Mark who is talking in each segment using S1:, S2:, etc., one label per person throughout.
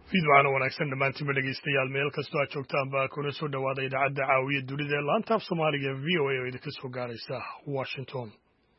S1: fiidwacana wanaagsan dhammaantiinba dhegaystayaal meel kastoo aad joogtaan baa kuna soo dhowaada idaacadda caawiya dunida ee laanta af soomaaliga v o a oo idinka soo gaaraysa washington.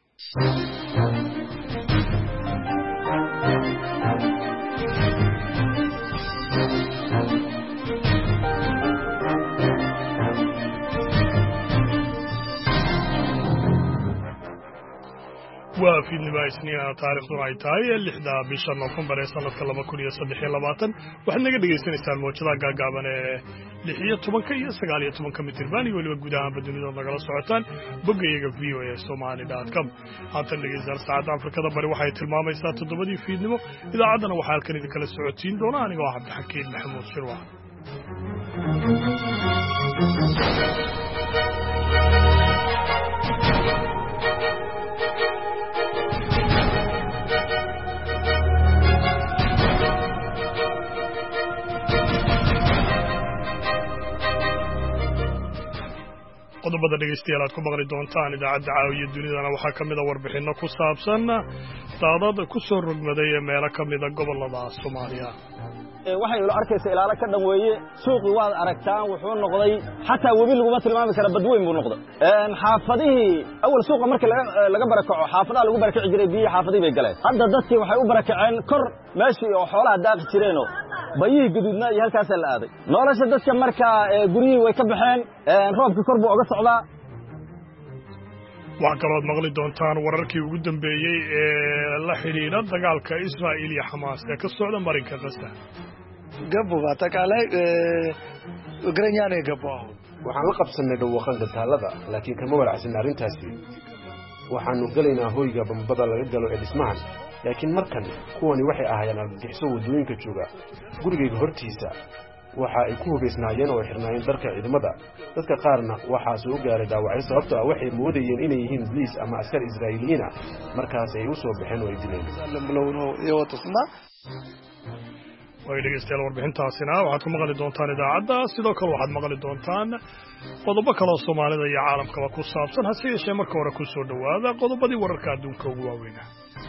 S1: waa fiidnimo isniina taariikhduna ay tahay 6 bisha Noofambar ee sanadka 2023 waxaad naga dhagaysanaysaan mowjadaha gaagaaban ee 16 iyo 19 mitirban iyo waliba guud ahaan dunida nagala socotaan boggayaga voasomali.com. haatan dhegaystayaal saacadda Afrikada Bari waxay tilmaamaysaa 7 fiidnimo. idaacaddana waxaa halkan idinkala socotiin doona anigoo Cabdixakiin Maxamuud Shirwa. qodobada dhegaystayaal aad ku maqli doontaan idaacadda caawiya dunidana waxaa ka mid a warbixinno ku saabsan daadad ku soo rogmaday meelo ka mida gobollada Soomaaliya.
S2: waxay ula arkaysaa ilaalo ka dhan weeye suuqii waad aragtaan wuxuu noqday xataa webi laguma tilmaami kara badweyn buu noqday xaafadihii awal suuqa markii laga barakaco xaafadaha lagu barakaci jiray biyo xaafadii bay galeen hadda dadkii waxay u barakaceen kor meeshii oo xoolaha daaqi jireenoo bayihii gaduudna iyo halkaas la aaday nolosha dadka markaa guriyii way ka baxeen roobka kor buu uga socdaa.
S1: waxaa kaloo maqli doontaan wararkii ugu dambeeyey ee la xidhiidha dagaalka Israa'iil iyo Xamaas ee ka socda marinka Gaza.
S3: gaboga takale Ukrainian gabo
S4: waxaan la qabsanay dhawaqan gataalada laakiin kama walacsan arrintaasi waxaanu galaynaa hoyga bambada laga galo ee dhismahan laakiin markan kuwani waxay ahaayeen argagixiso wadooyinka jooga gurigayga hortiisa waxa ay ku hubaysnaayeen oo xirnaayeen dharka ciidamada dadka qaarna waxaa soo gaaray dhaawacyo sababtoo ah waxay moodayeen inay yihiin booliis ama askar Israa'iiliyiin ah markaas ay u soo baxeen oo ay dileen.
S1: way dhegaystayaal warbixintaasina waxaad ku maqli doontaan idaacadda sidoo kale waxaad maqli doontaan qodobo kale oo Soomaalida iyo caalamkaba ku saabsan hase yeeshee marka hore ku soo dhowaada qodobadii wararka adduunka ugu waaweyn.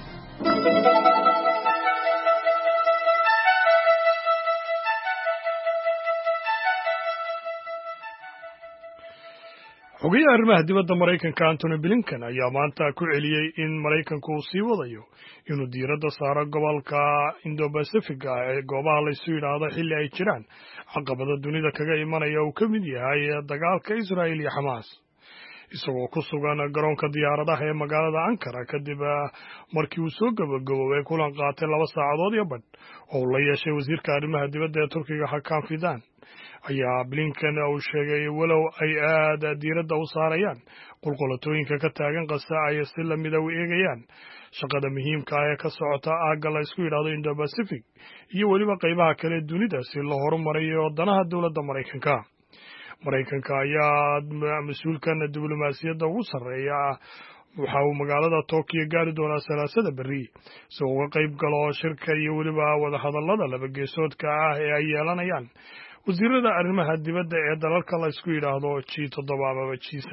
S1: xogayaha arrimaha dibadda Maraykanka Antony Blinken ayaa maanta ku celiyey in Maraykanku uu sii wadayo inuu diiradda saaro gobolka Indo-Pacific ee goobaha la isu yidhaahdo xilli ay jiraan caqabada dunida kaga imanaya uu ka mid yahay dagaalka Israa'iil iyo Xamaas. isagoo ku sugan garoonka diyaaradaha ee magaalada Ankara kadib markii uu soo gabagaboobay kulan qaatay 2 saacadood iyo badh oo la yeeshay wasiirka arrimaha dibadda ee Turkiga Hakan Fidan ayaa Blinken uu sheegay walow ay aad diiradda u saarayaan qulqulatooyinka ka taagan Gaza ay si la mid ah u eegayaan shaqada muhiimka ah ee ka socota aagga la isku yidhaahdo Indo-Pacific iyo weliba qaybaha kale ee dunida si loo horumariyo danaha dowladda Maraykanka. Maraykanka ayaa mas'uulkan diblomaasiyadda ugu sarreeya waxa uu magaalada Tokyo gaari doonaa Salaasada berri si uu uga qayb galo shirka iyo weliba wadahadallada laba geesoodka ah ee ay yeelanayaan wasiirada arrimaha dibadda ee dalalka la isku yidhaahdo G7 ama G7.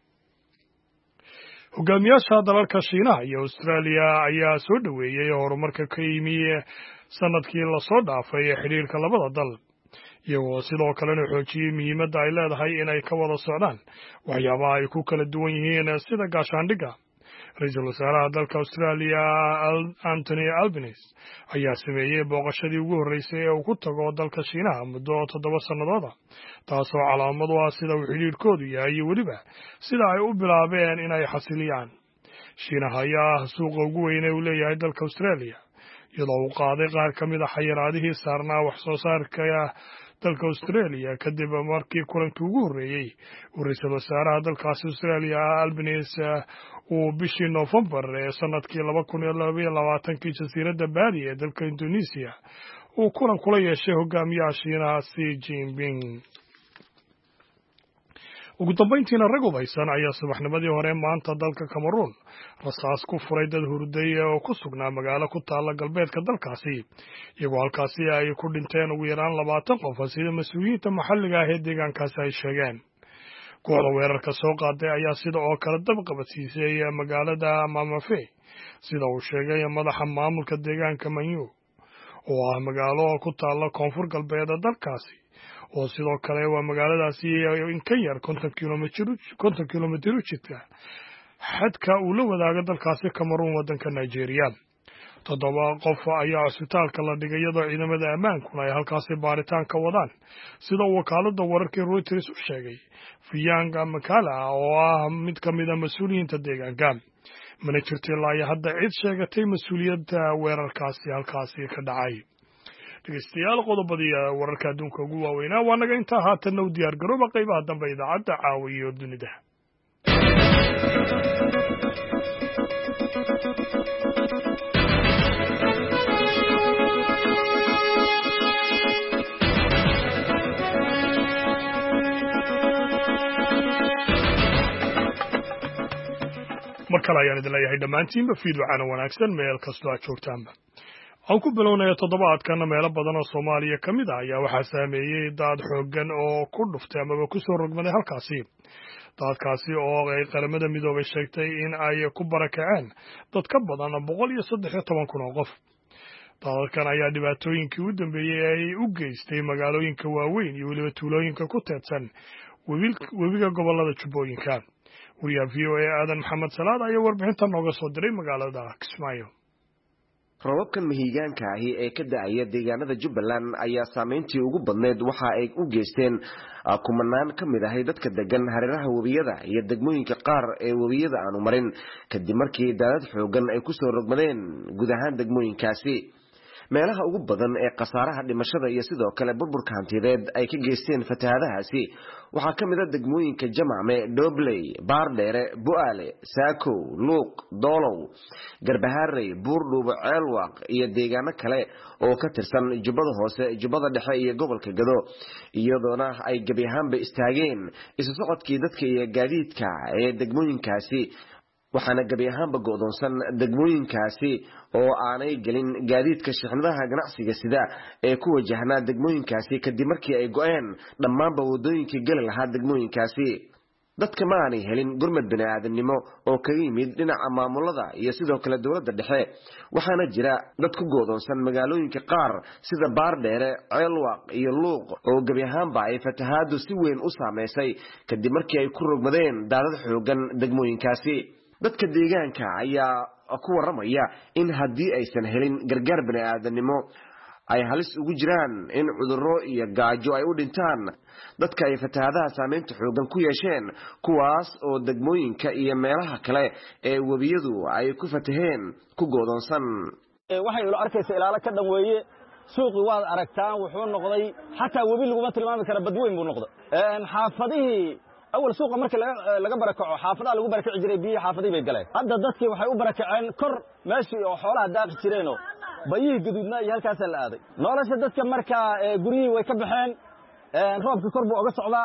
S1: hogaamiyaasha dalalka Shiinaha iyo Australia ayaa soo dhaweeyay horumarka ka yimi sanadkii la soo dhaafay ee xiriirka labada dal iyagoo sidoo kalena xoojiyey muhiimadda ay leedahay inay ka wada socdaan waxyaabaha ay ku kala duwan yihiin sida gaashaandhigga. ra-iisul wasaaraha dalka Australia Anthony Albanese ayaa sameeyey booqashadii ugu horreysay ee uu ku tago dalka Shiinaha muddo 7 sannadood ah taasoo calaamad u ah sida uu xidhiirkoodu yahay iyo weliba sida ay u bilaabeen inay xasiliyaan. Shiinaha ayaa suuqa ugu weyn ee uu leeyahay dalka Australia iyadoo uu qaaday qaar ka mid ah xayiraadihii saarnaa wax soo saarka dalka Australia kadib markii kulankii ugu horreeyay uu ra-iisul wasaaraha dalkaasi Australia Albanese uu bishii Noofambar ee sanadkii 2022 jasiiradda Bali ee dalka Indonesia uu kulan kula yeeshay hogaamiyaha Shiinaha Xi Jinping. ugu dambeyntiina rag hubeysan ayaa subaxnimadii hore maanta dalka Cameroon rasaas ku furay dad hurday oo ku sugnaa magaalo ku taala galbeedka dalkaasi iyagoo halkaasi ay ku dhinteen ugu yaraan 20 qof sida mas'uuliyiinta maxalliga ah ee deegaankaasi ay sheegeen. kooxda weerarka soo qaaday ayaa sida oo kale dab qabadsiisay magaalada Mamafe sida uu sheegay madaxa maamulka deegaanka Manyu oo ah magaalo ku taalla koonfur galbeed dalkaasi oo sidoo kale waa magaaladaasi in ka yar 50 kilomitir u jirta xadka uu la wadaago dalkaasi Cameroon waddanka Nigeria. 7 qof ayaa cusbitaalka la dhigay iyadoo ciidamada ammaankuna ay halkaasi baaritaan ka wadaan sida wakaaladda wararka Reuters u sheegay Fiyanga Makala oo ah mid ka mid ah mas'uuliyiinta deegaanka. mana jirto ilaa iyo hadda cid sheegatay mas'uuliyadda weerarkaasi halkaasi ka dhacay. dhegeystayaal qodobadii wararka adduunka ugu waaweynaa waa naga intaa haatanna u diyaar garooba qaybaha dambe idaacadda caawiyo dunida. mar kale ayaan idin leeyahay dhammaantiinba fiidwacana wanaagsan meel kastoo aad joogtaanba. aan ku bilownaya toddobaadkan meelo badan oo Soomaaliya ka mid ah ayaa waxaa saameeyey daad xooggan oo ku dhuftay amaba ku soo rogmaday halkaasi. daadkaasi oo ay qaramada midoobay sheegtay in ay ku barakaceen dad ka badan 113,000 oo qof. daadkan ayaa dhibaatooyinkii u dambeeyey ay u geystay magaalooyinka waaweyn iyo weliba tuulooyinka ku teedsan webiga gobollada Jubbooyinka. wariyaha VOA Aadan Maxamed Salaad ayaa warbixinta nooga soo diray magaalada Kismaayo.
S5: roobabkan mihigaanka ahi ee ka da'aya deegaanada Jubbaland ayaa saameyntii ugu badneed waxa ay u geysteen kumanaan ka mid ah dadka degan hareeraha webiyada iyo degmooyinka qaar ee webiyada aanu marin kadib markii daadad xoogan ay ku soo rogmadeen guud ahaan degmooyinkaasi. meelaha ugu badan ee khasaaraha dhimashada iyo sidoo kale burburka hantideed ay ka geysteen fatahaadahaasi waxaa ka mid ah degmooyinka Jamacme, Dobley, Baardheere, Bu'aale, Saako, Luuq, Doolow, Garbaharey, Buurdhuubo, Ceelwaaq iyo deegaano kale oo ka tirsan Jubbada Hoose, Jubbada Dhexe iyo gobolka Gado, iyadoona ay gebi ahaanba istaageen isu socodkii dadka iyo gaadiidka ee degmooyinkaasi. waxaana gebi ahaanba go'doonsan degmooyinkaasi oo aanay gelin gaadiidka shixnadaha ganacsiga sida ee ku wajahnaa degmooyinkaasi kadib markii ay go'een dhammaanba wadooyinkii geli lahaa degmooyinkaasi. dadka ma aanay helin gurmad bini'aadanimo oo kaga yimid dhinaca maamulada iyo sidoo kale dowladda dhexe, waxaana jira dad ku go'doonsan magaalooyinka qaar sida Baardheere, Ceelwaaq iyo Luuq oo gebi ahaanba ay fatahaadu si weyn u saameysay kadib markii ay ku rogmadeen daadad xoogan degmooyinkaasi. dadka deegaanka ayaa ku waramaya in haddii aysan helin gargaar bini'aadanimo ay halis ugu jiraan in cudurro iyo gaajo ay u dhintaan dadka ay fatahaadaha saameynta xoogan ku yeesheen, kuwaas oo degmooyinka iyo meelaha kale ee webiyadu ay ku fataheen ku go'doonsan.
S2: waxay ilo arkaysa ilaala ka dhan weeye suuqi waad aragtaan wuxuu noqday xataa webi laguma tilmaami kara badweyn buu noqday. xaafadihii أول سوق مركز لقى بركة حافظة لقى بركة عجري بيه حافظي بيجلي هذا ضدك وحيو بركة عين كر ماشي وحولها داخل شرينه بيه جدودنا يهالكاس هذا نورش ضدك مركز جري ويكبحين روب كربو أقص عضا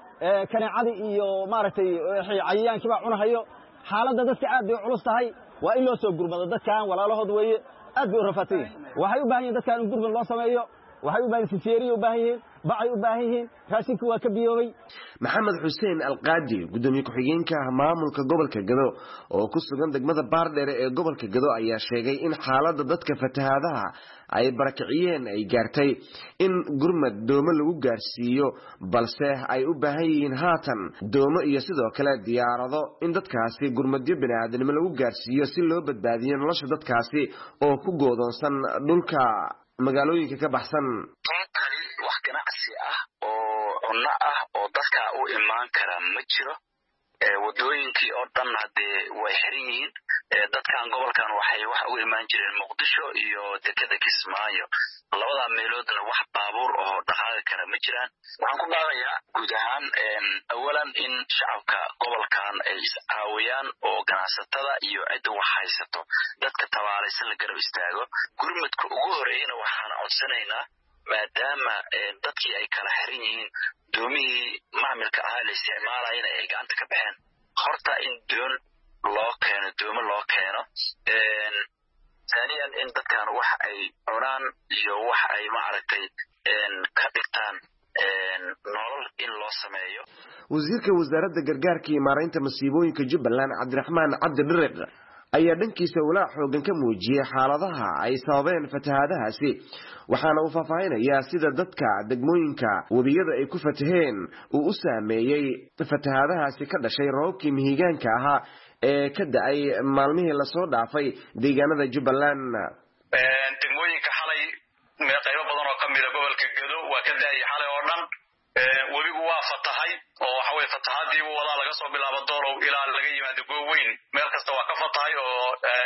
S2: كان عادي مارتي عيان كبا عنا هيو حالة ضدك عاد علوست هاي وإلا سوق جرب ضدك كان ولا له دوية أدي رفتيه وحيو باهي ضدك كان جرب الله سمايو وحيو باهي سيري وباهي bacay u baahan yihiin raashinka waa ka biyoobay.
S5: Maxamed Xuseen Alqaadi gudoomiye ku-xigeenka maamulka gobolka Gado oo ku sugan degmada Baardheere ee gobolka Gado ayaa sheegay in xaaladda dadka fatahaadaha ay barakiciyeen ay gaartay in gurmad doomo lagu gaarsiiyo, balse ay u baahan yihiin haatan doomo iyo sidoo kale diyaarado in dadkaasi gurmadyo bini'aadanimo lagu gaarsiiyo si loo badbaadiyo nolosha dadkaasi oo ku goodoonsan dhulka magaalooyinka ka baxsan.
S6: cunno ah oo dadka u imaan kara ma jiro. wadooyinkii oo dhan hadee way xiran yihiin. dadkan gobolkan waxay wax u imaan jireen Muqdisho iyo dekada Kismaayo. labada meeloodna wax baabuur oo dhaqaaqi kara ma jiraan. waxaan ku baaqayaa guud ahaan awalan in shacabka gobolkan ay iscaawiyaan oo ganacsatada iyo cid wax haysato dadka tabaalaysan la garab istaago. gurmadka ugu horeeyana waxaan codsanaynaa maadaama dadkii ay kala xiran yihiin doomihii maamulka ah la isticmaalayna ay gacanta ka baxeen horta in doon loo keeno doomo loo keeno ثانيا in dadkan wax ay cunaan iyo wax ay maaragtay ka dhigtaan nolol in loo sameeyo.
S5: wasiirka wasaaradda gargaarka iyo maareynta masiibooyinka Jubbaland Cabdiraxmaan Cabdi Dhiriq ayaa dhankiisa walaac xoogan ka muujiyay xaaladaha ay sababeen fatahaadahaasi waxaana uu faahfaahinayaa sida dadka degmooyinka webiyada ay ku fataheen uu u saameeyey fatahaadahaasi ka dhashay roobabkii mihigaanka ahaa ee ka da'ay maalmihii lasoo dhaafay deegaanada Jubbaland.
S6: degmooyinka xalay qaybo badan oo ka mid ah gobolka Gedo waa ka da'ay xalay oo dhan webigu waa fatahay oo waxa way fatahaadii wada laga soo bilaabo Doolow ilaa laga yimaado Gooweyn meel kasta waa ka fatahay oo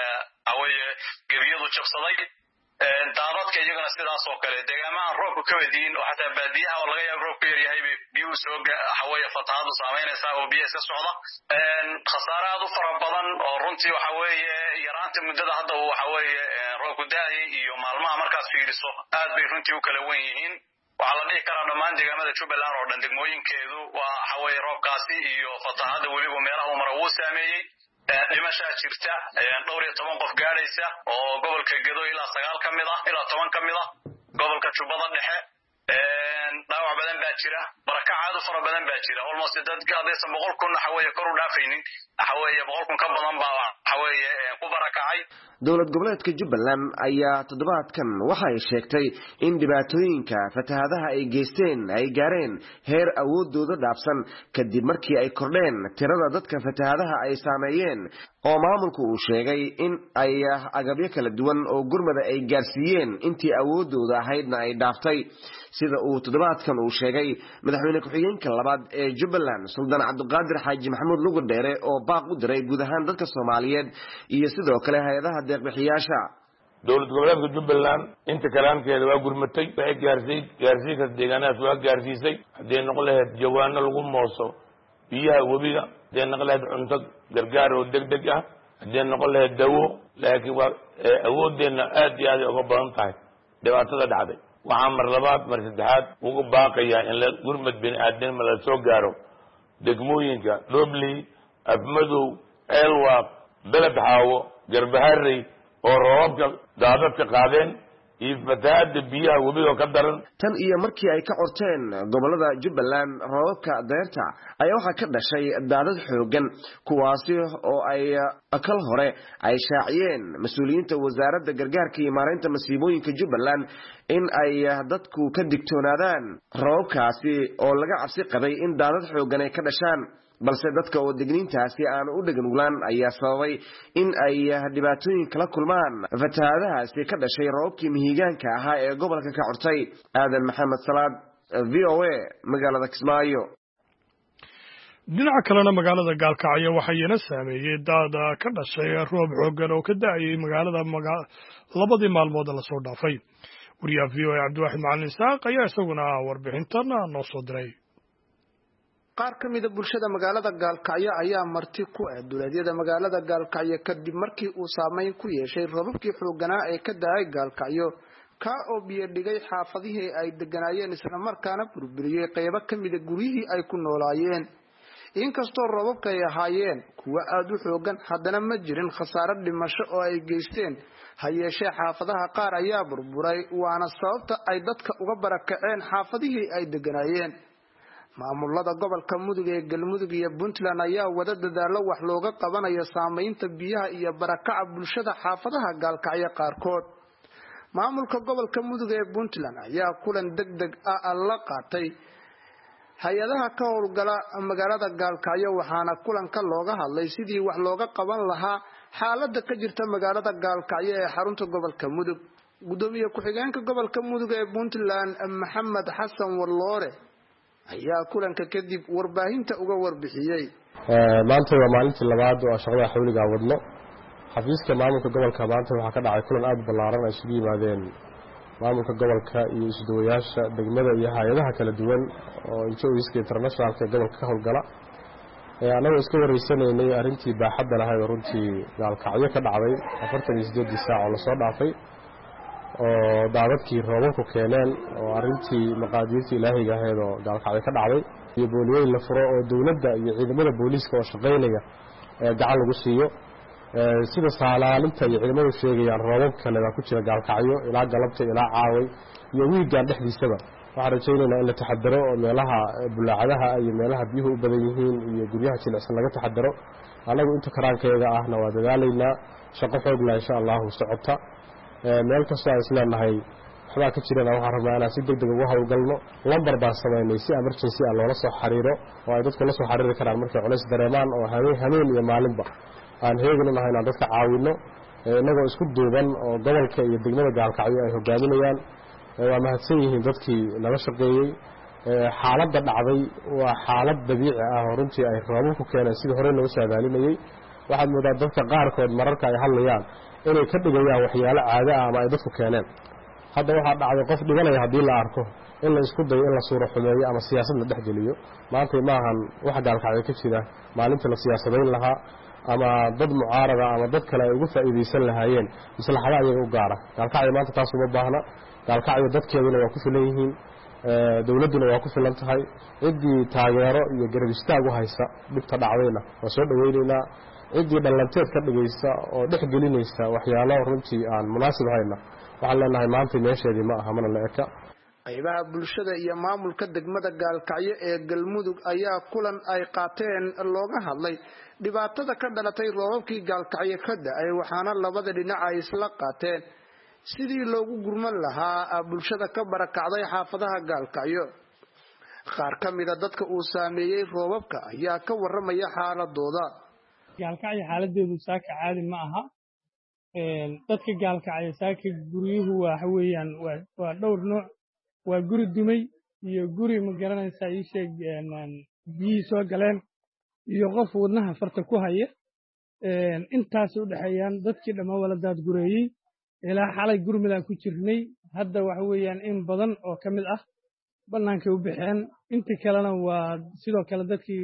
S6: awaye gebiyadu jabsaday daadadka iyagana sidaas oo kale deegaamaha roobku ka wadiin oo xataa baadiyaha oo laga yaabo roobku yar yahay biyo soo waxa fatahaadu saameynaysa oo biyo iska socda khasaare aad u fara badan oo runtii waxa weeye yaraanta muddada hadda waxa weeye roobku daayay iyo maalmaha markaas fiiriso aad bay runtii u kala weyn yihiin waxaa la dhihi karaa dhammaan deegaamada Jubbaland oo dhan degmooyinkeedu waxa weeye roobkaasi iyo fatahaada weliba meelaha uu mara uu saameeyay dhimasha jirta dhowr iyo 10 qof gaaraysa oo gobolka Gedo ilaa 9 kamid ah ilaa 10 kamid ah gobolka Jubbada Dhexe dhaawac badan baa jira barakacaad fara badan baa jira almost dadka adeeysan 100 kun waxa weeye kor u dhaafaynin waxa weeye 100 kun ka badan baa waxa weeye ku barakacay.
S5: dowlad goboleedka Jubbaland ayaa toddobaadkan waxa ay sheegtay in dhibaatooyinka fatahaadaha ay geysteen ay gaareen heer awoodooda dhaafsan kadib markii ay kordheen tirada dadka fatahaadaha ay saameeyeen oo maamulku uu sheegay in ay agabyo kala duwan oo gurmada ay gaarsiiyeen intii awoodooda ahaydna ay dhaaftay sida uu toddobaadkan uu sheegay madaxweyne ku-xigeenka labaad ee Jubbaland Sultan Cabdiqaadir Xaaji Maxamuud Lugu Dheere oo baaq u diray guud ahaan dadka Soomaaliyeed iyo sidoo kale hay'adaha deeq-bixiyaasha.
S7: dowlad goboleedka Jubbaland inta kalaankeeda waa gurmatay waxay gaarsiinka deegaanadaas waa gaarsiisay hadii noqon lahayd jawaano lagu mooso biyaha webiga hadii noqon lahayd cunto gargaar oo degdeg ah hadii noqon lahayd dawo laakiin waa awoodeena aad iyo aad uga badan tahay dhibaatada dhacday waxaan mar labaad mar saddexaad ugu baaqayaa in la gurmad bini'aadanimo la soo gaaro degmooyinka Dhobley Afmadow Elwaq Beled Xaawo Garbaharey oo roobka daadadka qaadeen iyo fatahaada biyaha webiga ka daran
S5: tan iyo markii ay ka qorteen gobolada Jubbaland roobka deerta ayaa waxa ka dhashay daadad xoogan kuwaasi oo ay akal hore ay shaaciyeen mas'uuliyiinta wasaaradda gargaarka iyo maareynta masiibooyinka Jubbaland in ay dadku ka digtoonaadaan roobkaasi oo laga cabsi qabay in daadad xoogan ay ka dhashaan balse dadka oo degniintaasi aan u dhaganuglaan ayaa sababay in ay dhibaatooyin kala kulmaan fatahaadahaasi ka dhashay roobkii mihigaanka ahaa ee gobolka ka cortay. Aadan Maxamed Salaad VOA magaalada Kismaayo.
S1: dhinaca kalena magaalada Gaalkacyo waxayna saameeyay daad ka dhashay roob xooggan oo ka da'ay magaalada labadii maalmood la soo dhaafay. wariyaha VOA Cabdiwaaxid Macalin Saaq ayaa isaguna warbixintan noo soo diray.
S8: qaar ka mid ah bulshada magaalada Gaalkacyo ayaa marti ku ah duleedyada magaalada Gaalkacyo kadib markii uu saameyn ku yeeshay roobabkii xoogganaa ee ka da'ay Gaalkacyo ka oo biyo dhigay xaafadihii ay deganaayeen isla markaana burburiyay qaybo ka mid ah guryihii ay ku noolaayeen. inkastoo roobabka ay ahaayeen kuwa aad u xooggan haddana ma jirin khasaare dhimasho oo ay geysteen ha yeeshee xaafadaha qaar ayaa burburay waana sababta ay dadka uga barakaceen xaafadihii ay deganaayeen. maamulada gobolka Mudug ee Galmudug iyo Puntland ayaa wada dadaalo wax looga qabanayo saameynta biyaha iyo barakaca bulshada xaafadaha Gaalkacyo qaarkood. maamulka gobolka Mudug ee Puntland ayaa kulan degdeg ah la qaatay hay'adaha ka howlgala magaalada Gaalkacyo waxaana kulanka looga hadlay sidii wax looga qaban lahaa xaaladda ka jirta magaalada Gaalkacyo ee xarunta gobolka Mudug. gudoomiye ku-xigeenka gobolka Mudug ee Puntland Maxamed Xasan Walloore ayaa kulanka kadib warbaahinta uga warbixiyay.
S9: maanta waa maalintii labaad oo shaqada xawliga wadno xafiiska maamulka gobolka maanta waxa ka dhacay kulan aad ballaaran ay isugu yimaadeen maamulka gobolka iyo isduwayaasha degmada iyo hay'adaha kala duwan oo NGOska internationalka gobolka ka howlgala anagoo iska wareysanay arrintii baaxadda lahayd oo runtii Gaalkacyo ka dhacday 48 saac oo la soo dhaafay oo daadadkii roobabku keeneen oo arrintii maqaadiirtii ilaahiga ahayd oo Gaalkacyo ka dhacday iyo booliyeyn la furo oo dawladda iyo ciidamada booliiska oo shaqeynaya gacan lagu siiyo sida saalaalinta iyo ciidamadu sheegayaan roobab kale ku jira Gaalkacyo ilaa galabta ilaa caaway iyo wiigan dhexdiisaba waxaan rajaynaynaa in la taxadaro oo meelaha bulaacadaha iyo meelaha biyuhu u badan yihiin iyo guryaha jilicsan laga taxadaro annagu inta karaankeega ahna waa dadaalaynaa shaqo xoogla insha allahu socota meel kastoo aan isleenahay waxbaa ka jirana waxaan rabnaa inaan si degdeg ugu hawlgalno lambar baan samaynay si emergency ah loola soo xiriiro oo ay dadku la soo xiriiri karaan markay culays dareemaan oo habeen iyo maalinba aan heegan u nahay inaan dadka caawino innagoo isku duuban oo gobolka iyo degmada gaalkacyo ay hogaaminayaan waa mahadsan yihiin dadkii nala shaqeeyey xaaladda dhacday waa xaalad dabiici ah oo runtii ay roobabku keeneen sidii hore loo saadaalinayey waxaad moodaa dadka qaarkood mararka ay hadlayaan inay ka dhigayaan waxyaalo caado ah ama ay dadku keeneen hadda waxaa dhacday qof dhibanaya haddii la arko in la isku dayo in la suuro xumeeyo ama siyaasad la dhex geliyo maanta maahan wax gaalkacyo ka jira maalintii la siyaasadayn lahaa ama dad mucaarada ama dad kale ay ugu faa'iidaysan lahaayeen maslaxada ayaga u gaara gaalkacyo maanta taas uma baahna gaalkacyo dadkeeduna waa ku filan yihiin dawladduna waa ku filan tahay ciddii taageero iyo garab istaag u haysa dhibta dhacdayna waa soo dhawaynaynaa ciddii dhallanteed ka dhigaysa oo dhex gelinaysa waxyaalo runtii aan munaasib hayna waxaan leenahay maanta meesheedii ma aha mana la eka
S8: qaybaha bulshada iyo maamulka degmada gaalkacyo ee galmudug ayaa kulan ay qaateen looga hadlay dhibaatada ka dhalatay roobabkii gaalkacyo ka da'ay waxaana labada dhinac ay isla qaateen sidii loogu gurman lahaa bulshada ka barakacday xaafadaha gaalkacyo qaar ka mida dadka uu saameeyey roobabka ayaa ka waramaya xaaladooda
S10: gaalkacyo xaaladeedu saaka caadi ma aha dadka gaalkacyo saaka guryuhu waxa weeyaan waa dhowr nooc waa guri dumay iyo guri ma garanaysaa ii sheeg biyihii soo galeen iyo qof wadnaha farta ku haya intaas u dhexeeyaan dadkii dhammaan wala daadgureeyey ilaa xalay gurmidaan ku jirnay hadda waxa weeyaan in badan oo ka mid ah bannaankay u baxeen intii kalena waa sidoo kale dadkii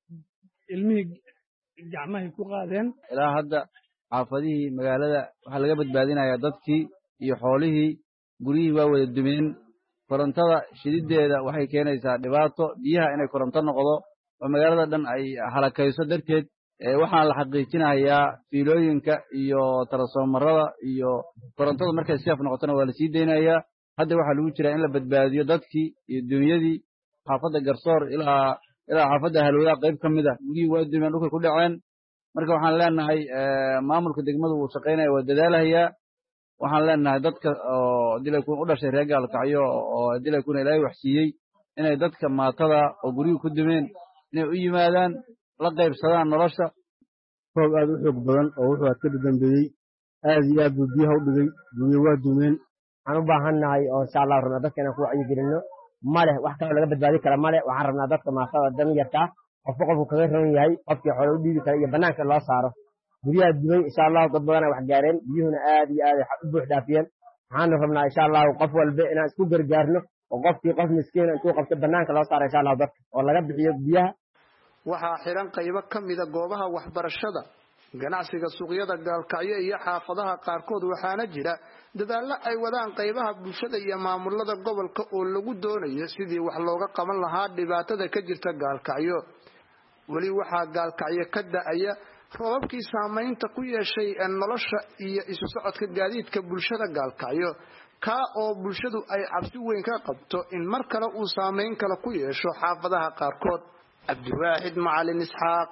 S10: ilmihii gacmahay ku qaadeen
S11: ilaa hadda xaafadihii magaalada waxaa laga badbaadinayaa dadkii iyo xoolihii guryihii waa wada dumeen korontada shidideeda waxay keenaysaa dhibaato biyaha inay koronto noqdo oo magaalada dhan ay halakayso darteed waxaan la xaqiijinayaa fiilooyinka iyo tarasoomarada iyo korontada markay siaf noqotona waa la sii deynayaa hadda waxaa lagu jiraa in la badbaadiyo dadkii iyo dunyadii xaafadda garsoor ilaa xaafadda halwadaha qayb ka mid ah gurihii waa dumeen dhulkay ku dhaceen marka waxaan leenahay maamulka degmadu wuu shaqaynaya waa dadaalahayaa waxaan leenahay dadka oo dilaykun u dhashay reer gaalkacyo oo dilaykuna ilaahay waxsiiyey inay dadka maatada oo guryuhu ku dumeen inay u yimaadaan la qaybsadaan nolosha
S12: roob aad u xoog badan oo wuxuu aad ka dambeeyey aad iyo aad buu biyaha u dhigay guryo waa dumeen
S13: waxaan u baahannahay oo insha allah rabnaa dadka inaan ku wacyigelinno male wax kaloo laga badbaadi kara male waxaan rabnaa dadka maatada dan yartaa qofba qofku kaga roon yahay qofkii xoole u dhiibi kara iyo bannaanka loo saaro guryaha dumay insha allahu dad badana wax gaareen biyuhuna aad iyo aad u buux dhaafiyeen waxaanu rabnaa insha allahu qof walba inaan isku gargaarno oo qofkii qof miskiina intuu qabto bannaanka loo saaro insha allahu dadka oo laga bixiyo biyaha
S8: waxaa xiran qaybo ka mida goobaha waxbarashada ganacsiga suuqyada gaalkacyo iyo xaafadaha qaarkood waxaana jira dadaallo ay wadaan qaybaha bulshada iyo maamulada gobolka oo lagu doonayo sidii wax looga qaban lahaa dhibaatada ka jirta gaalkacyo weli waxaa gaalkacyo ka da'aya roobabkii saamaynta ku yeeshay nolosha iyo isu socodka gaadiidka bulshada gaalkacyo kaa oo bulshadu ay cabsi weyn ka qabto in mar kale uu saamayn kale ku yeesho xaafadaha qaarkood cabdiwaaxid macalin isxaaq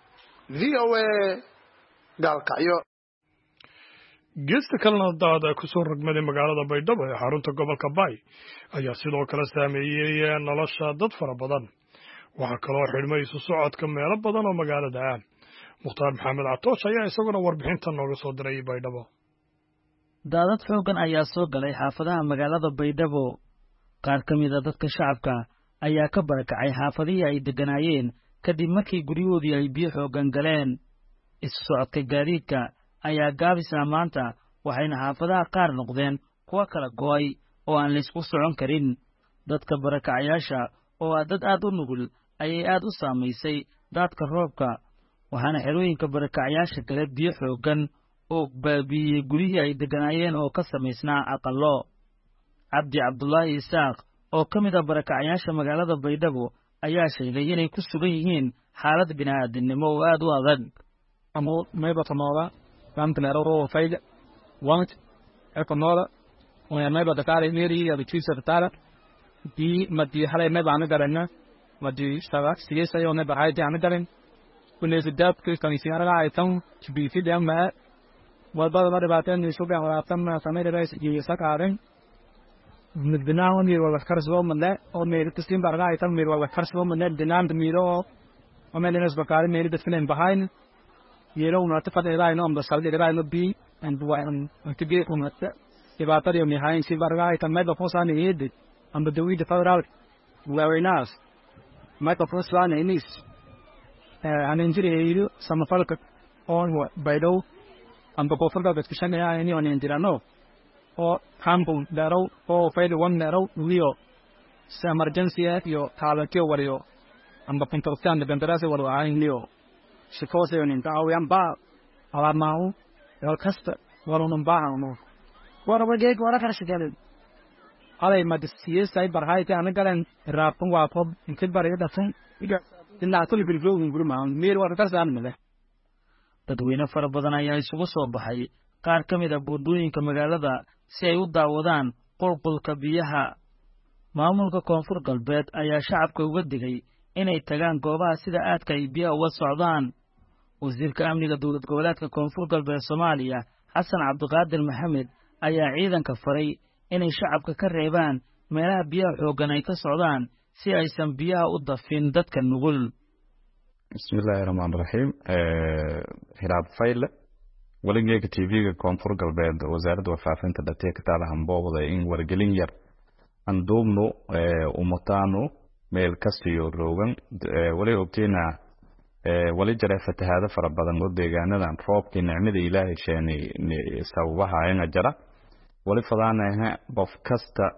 S8: v o a gaalkacyo
S1: geesta kalena daad ku soo rogmaday magaalada baydhabo ee xarunta gobolka baay ayaa sidoo kale saameeyey nolosha dad fara badan waxaa kaloo xidhmay isu socodka meelo badan oo magaalada ah mukhtaar maxamed catoosh ayaa isaguna warbixinta nooga soo diray baydhabo
S14: daadad xooggan ayaa soo galay xaafadaha magaalada baydhabo qaar ka mid a dadka shacabka ayaa ka barakacay xaafadihii ay degganaayeen kadib markii guryahoodii ay biyo xooggan galeen isu socodka gaadiidka ayaa gaabisa maanta waxayna xaafadaha qaar noqdeen kuwa kala go'ay oo aan laysku socon karin dadka barakacayaasha oo ah dad aad u nugul ayay aad u saamaysay daadka roobka waxaana xerooyinka barakacayaasha gale biyo xooggan oo baabi'iyey guryihii ay degganaayeen oo ka samaysnaa aqallo cabdi cabdulaahi isaaq oo ka mid a barakacayaasha magaalada baydhabo ayaa sheegay inay ku sugan yihiin xaalad bini'aadinimo oo aad u adag
S15: دي ما دي حلا ما بعنا قرنا ما دي اشتغل سياسة يوم بعاي دي عنا قرن والناس الداب كان يسير على عيتهم تبي في دم ما والبعض ما ربعتين يشوفوا على تم سمير رئيس يساق عارن من البناء ومير والكرسبو من لا أو مير تسليم بعد عيتهم مير والكرسبو من لا الدنام دميرو وما لنا سبكار مير دفنين بهاين يلو ناتفق إلى نوم بس على إلى نبي and وان تجي كم يبعث يوم نهاية سير بعد عيتهم ما بفوس عن يد أم بدوي دفعوا out very nice ما بفوس عن إنيس عن إنجيل يلو سامفالك on بيدو أم بفوس بعد كشان يعني on إنجيلانو أو كامبون دارو أو فيل وان دارو ليو سامرجنسية يو تالكيو وريو أم بفنتوسان دبنتراسي ورو عين ليو شكوسي ونين تاو ينبا على ماو الكست ورو نبا عنو ورو جيك ورا كرشجال على ما دسيس أي برهاي تاني قالن رابون وابوب يمكن بريه دفن إذا الناتولي بالجو من قرما مير ورا كرشان مله
S14: dadweyne fara badan ayaa isugu soo baxay qaar ka mid ah buundooyinka magaalada si ay u daawadaan qulqulka biyaha maamulka koonfur galbeed ayaa shacabka uga digay inay tagaan goobaha sida aadka ay biyaha uga socdaan wasiirka amniga dowlad goboleedka koonfur galbeed Soomaaliya Xasan Cabdiqaadir Maxamed ayaa ciidanka faray inay shacabka ka reebaan meelaha biyaha xoogan ay ka socdaan si aysan biyaha u dafin dadka nugul
S16: بسم الله الرحمن الرحيم هراب فايل ولنجيك تيفيga koonfur galbeed wasaaradda wafaafinta dadka taalahan boobada in wargelin yar aan doobno umataano meel kastiyo roogan wali ogteena wali jara fatahaada fara badan oo deegaanadan roobkii nicmada Ilaahay sheeni sababaha ayna jara wali fadaanaha bof kasta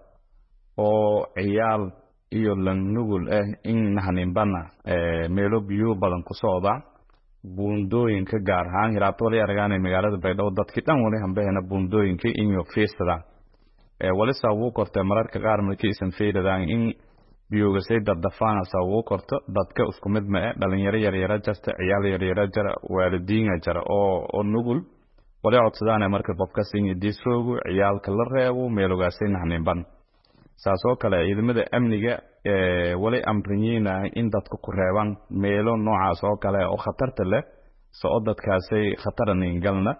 S16: oo ciyaal iyo lan nugul in nahanin bana meelo biyo badan ku socda buundooyinka gaar ahaan hiraabto wali aragana magaalada Baydhabo dadkii dhan wali hanbeena buundooyinka iyo fiistada wali sawu korta mararka qaar markii isan fiiradaan in biyoga say dadafaan sawu korta dadka isku mid ma dhalinyaro yar jirta ciyaal yar jira waalidiin jira oo nugul wali codsadaan marka qofka siin diisoogu ciyaalka la reebo meelogaasay nahanin ban saasoo kale ciidamada amniga wali amriyina in dadku ku reebaan meelo noocaas oo kale oo khatarta leh soo dadkaasay khataran galna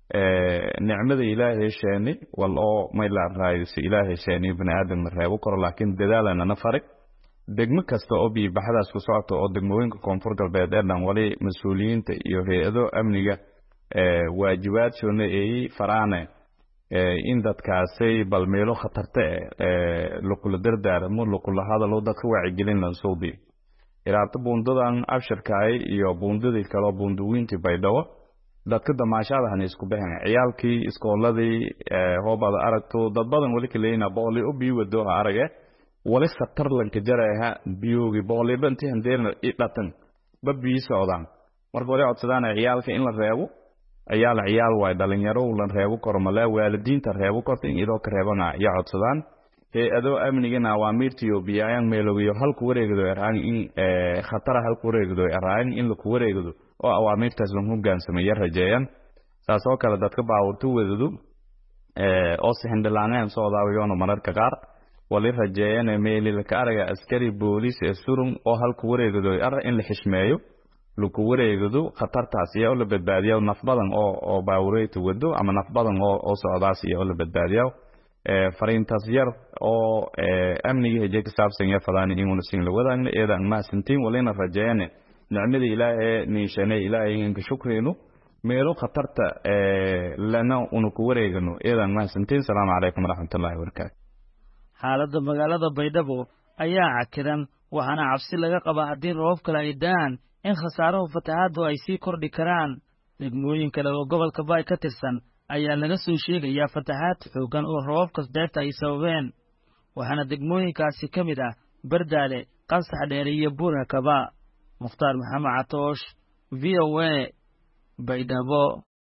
S16: nicmada Ilaahay sheeni waloo ma la raayisi Ilaahay sheeni ibn aadam reebo kor laakiin dadaalana nafarig degmo kasta oo bi baxdaas ku socoto oo degmooyinka koonfur galbeed ee dhan wali mas'uuliyiinta iyo hay'ado amniga waajibaad soo ay faraane in dadkaasay bal meelo khatarta luqul dardaarmo luqul hadallo dadka wacyigelin la soodi iraabta buundadan abshirkaay iyo buundadii kale buundooyinta Baydhabo dadka damaashadahan isku baxeen ciyaalkii iskooladii hoobada aragto dad badan wali kaleena booli u biyo wado arage wali khatar lanka jaraha biyoogi booli banti handeerna idatan babbi socdaan marka wali codsadaan ciyaalka in la reebo ciyaal way dhalinyaro lan reebo kormala waalidiinta reebo korta in idoo ka reebana ya codsadaan hay'ado amnigana awaamirtiyo biyayaan meelogiyo halku wareegdo eraan in khatara halku wareegdo eraan in la ku wareegdo oo awaamirtaas loo hoggaansameeyo rajeeyaan saasoo kale dadka baawurtu wadadu oo sahandalaaneen soo daawayoon mararka qaar wali rajeeyaan meelil ka araga askari booliis ee surun oo halku wareegdo in la xishmeeyo luku wareegdo khatartaas iyo la badbaadiyo naf badan oo baawureeto wado ama naf badan oo socdaas iyo la badbaadiyo fariintaas yar oo amniga heje ka saabsan ya fadaan inuu siin la wadaan eedan ma santiin walina rajeeyane nicmada Ilaahay niishanay Ilaahay in ka shukreeno meelo khatarta lana unu ku wareegno eedan ma santiin salaamu alaykum raxmatullaahi wa barakaatuh
S14: xaaladda magaalada Baydhabo ayaa cakiran waxaana cabsi laga qabaa haddii roob kale ay daan in khasaaraha fatahaadu ay sii kordhi karaan degmooyin kale oo gobolka Baay ka tirsan ayaa laga soo sheegayaa fatahaad xoogan oo roobka deerta ay sababeen waxaana degmooyinkaasi ka mid ah Bardaale Qasax Dheer iyo Buurakaba Mukhtaar Maxamed Catoosh VOA Baydhabo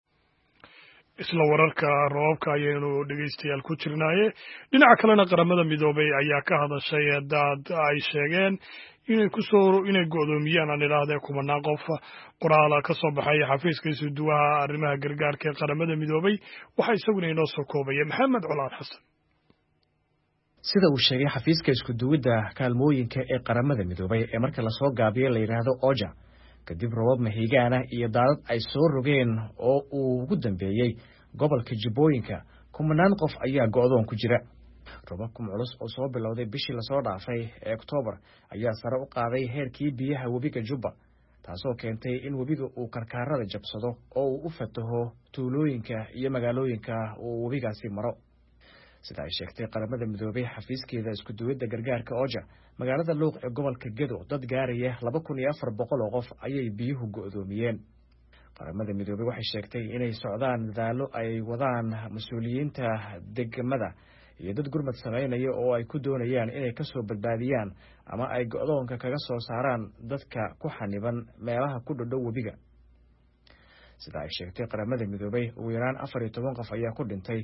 S1: isla wararka roobka ayaynu dhegeystayaal ku jirnaaye dhinaca kalena qaramada midoobay ayaa ka hadashay dad ay sheegeen inay go'doomiyaan aan idhaahdee kumanaan qof qoraala ka soo baxay xafiiska isuduwaha arrimaha gargaarka ee qaramada midoobay waxaa isaguna inoo soo koobaya maxamed colaad xasan
S17: sida uu sheegay xafiiska isku duwidda kaalmooyinka ee qaramada midoobay ee marka lasoo gaabiyo la yidhaahdo oja kadib robab mahiigaana iyo daadad ay soo rogeen oo uu ugu dambeeyey gobolka jubbooyinka kumanaan qof ayaa go'doon ku jira robabkan culus oo soo bilowday bishii lasoo dhaafay ee Oktoobar ayaa sare u qaaday heerkii biyaha webiga Jubba taasoo keentay in webiga uu karkaarada jabsado oo uu u fataho tuulooyinka iyo magaalooyinka uu webigaasi maro sida ay sheegtay qaramada midoobay xafiiskeeda isku duwidda gargaarka Oja magaalada Luuq ee gobolka Gedo dad gaaraya 2400 oo qof ayay biyuhu go'doomiyeen qaramada midoobay waxay sheegtay inay socdaan dadaalo ay wadaan mas'uuliyiinta degmada iyo dad gurmad sameynaya oo ay ku doonayaan inay ka soo badbaadiyaan ama ay go'doonka kaga soo saaraan dadka ku xaniban meelaha ku dhow webiga sida ay sheegtay qaramada midoobay ugu yaraan 14 qof ayaa ku dhintay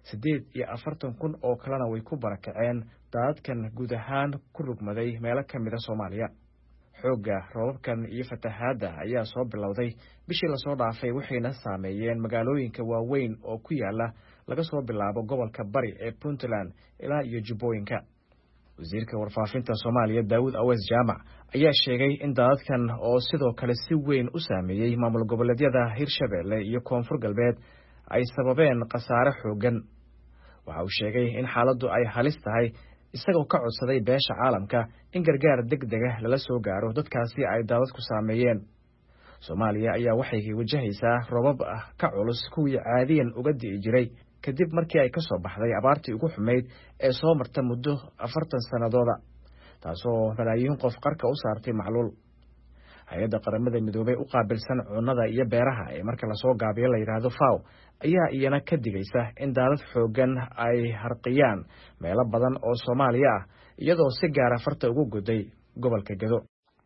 S17: 48,000 oo kalena way ku barakaceen daadadkan guud ahaan ku rugmaday meelo ka mid ah Soomaaliya xoogga roobabkan iyo fatahaadda ayaa soo bilowday bishii la soo dhaafay waxayna saameeyeen magaalooyinka waaweyn oo ku yaala laga soo bilaabo gobolka Bari ee Puntland ilaa iyo Jubbooyinka wasiirka warfaafinta Soomaaliya Daawud Awees Jaamac ayaa sheegay in daadadkan oo sidoo kale si weyn u saameeyay maamul goboleedyada Hirshabelle iyo Koonfur Galbeed ay sababeen khasaare xoogan waxa uu sheegay in xaaladdu ay halis tahay isagoo ka codsaday beesha caalamka in gargaar degdeg ah lala soo gaaro dadkaasi ay daadadku saameeyeen Soomaaliya ayaa waxay wajahaysaa robab ka culus kuwii caadiyan uga di'i jiray kadib markii ay ka soo baxday abaartii ugu xumeyd ee soo marta muddo 40 sanadooda taasoo malaayiin qof qarka u saartay macluul hay'adda qaramada midoobay u qaabilsan cunnada iyo beeraha ee marka la soo gaabiyo la yiraahdo FAO ayaa iyana ka digaysa in daadad xoogan ay harqiyaan meelo badan oo Soomaaliya ah iyadoo si gaar ah farta ugu goday gobolka Gedo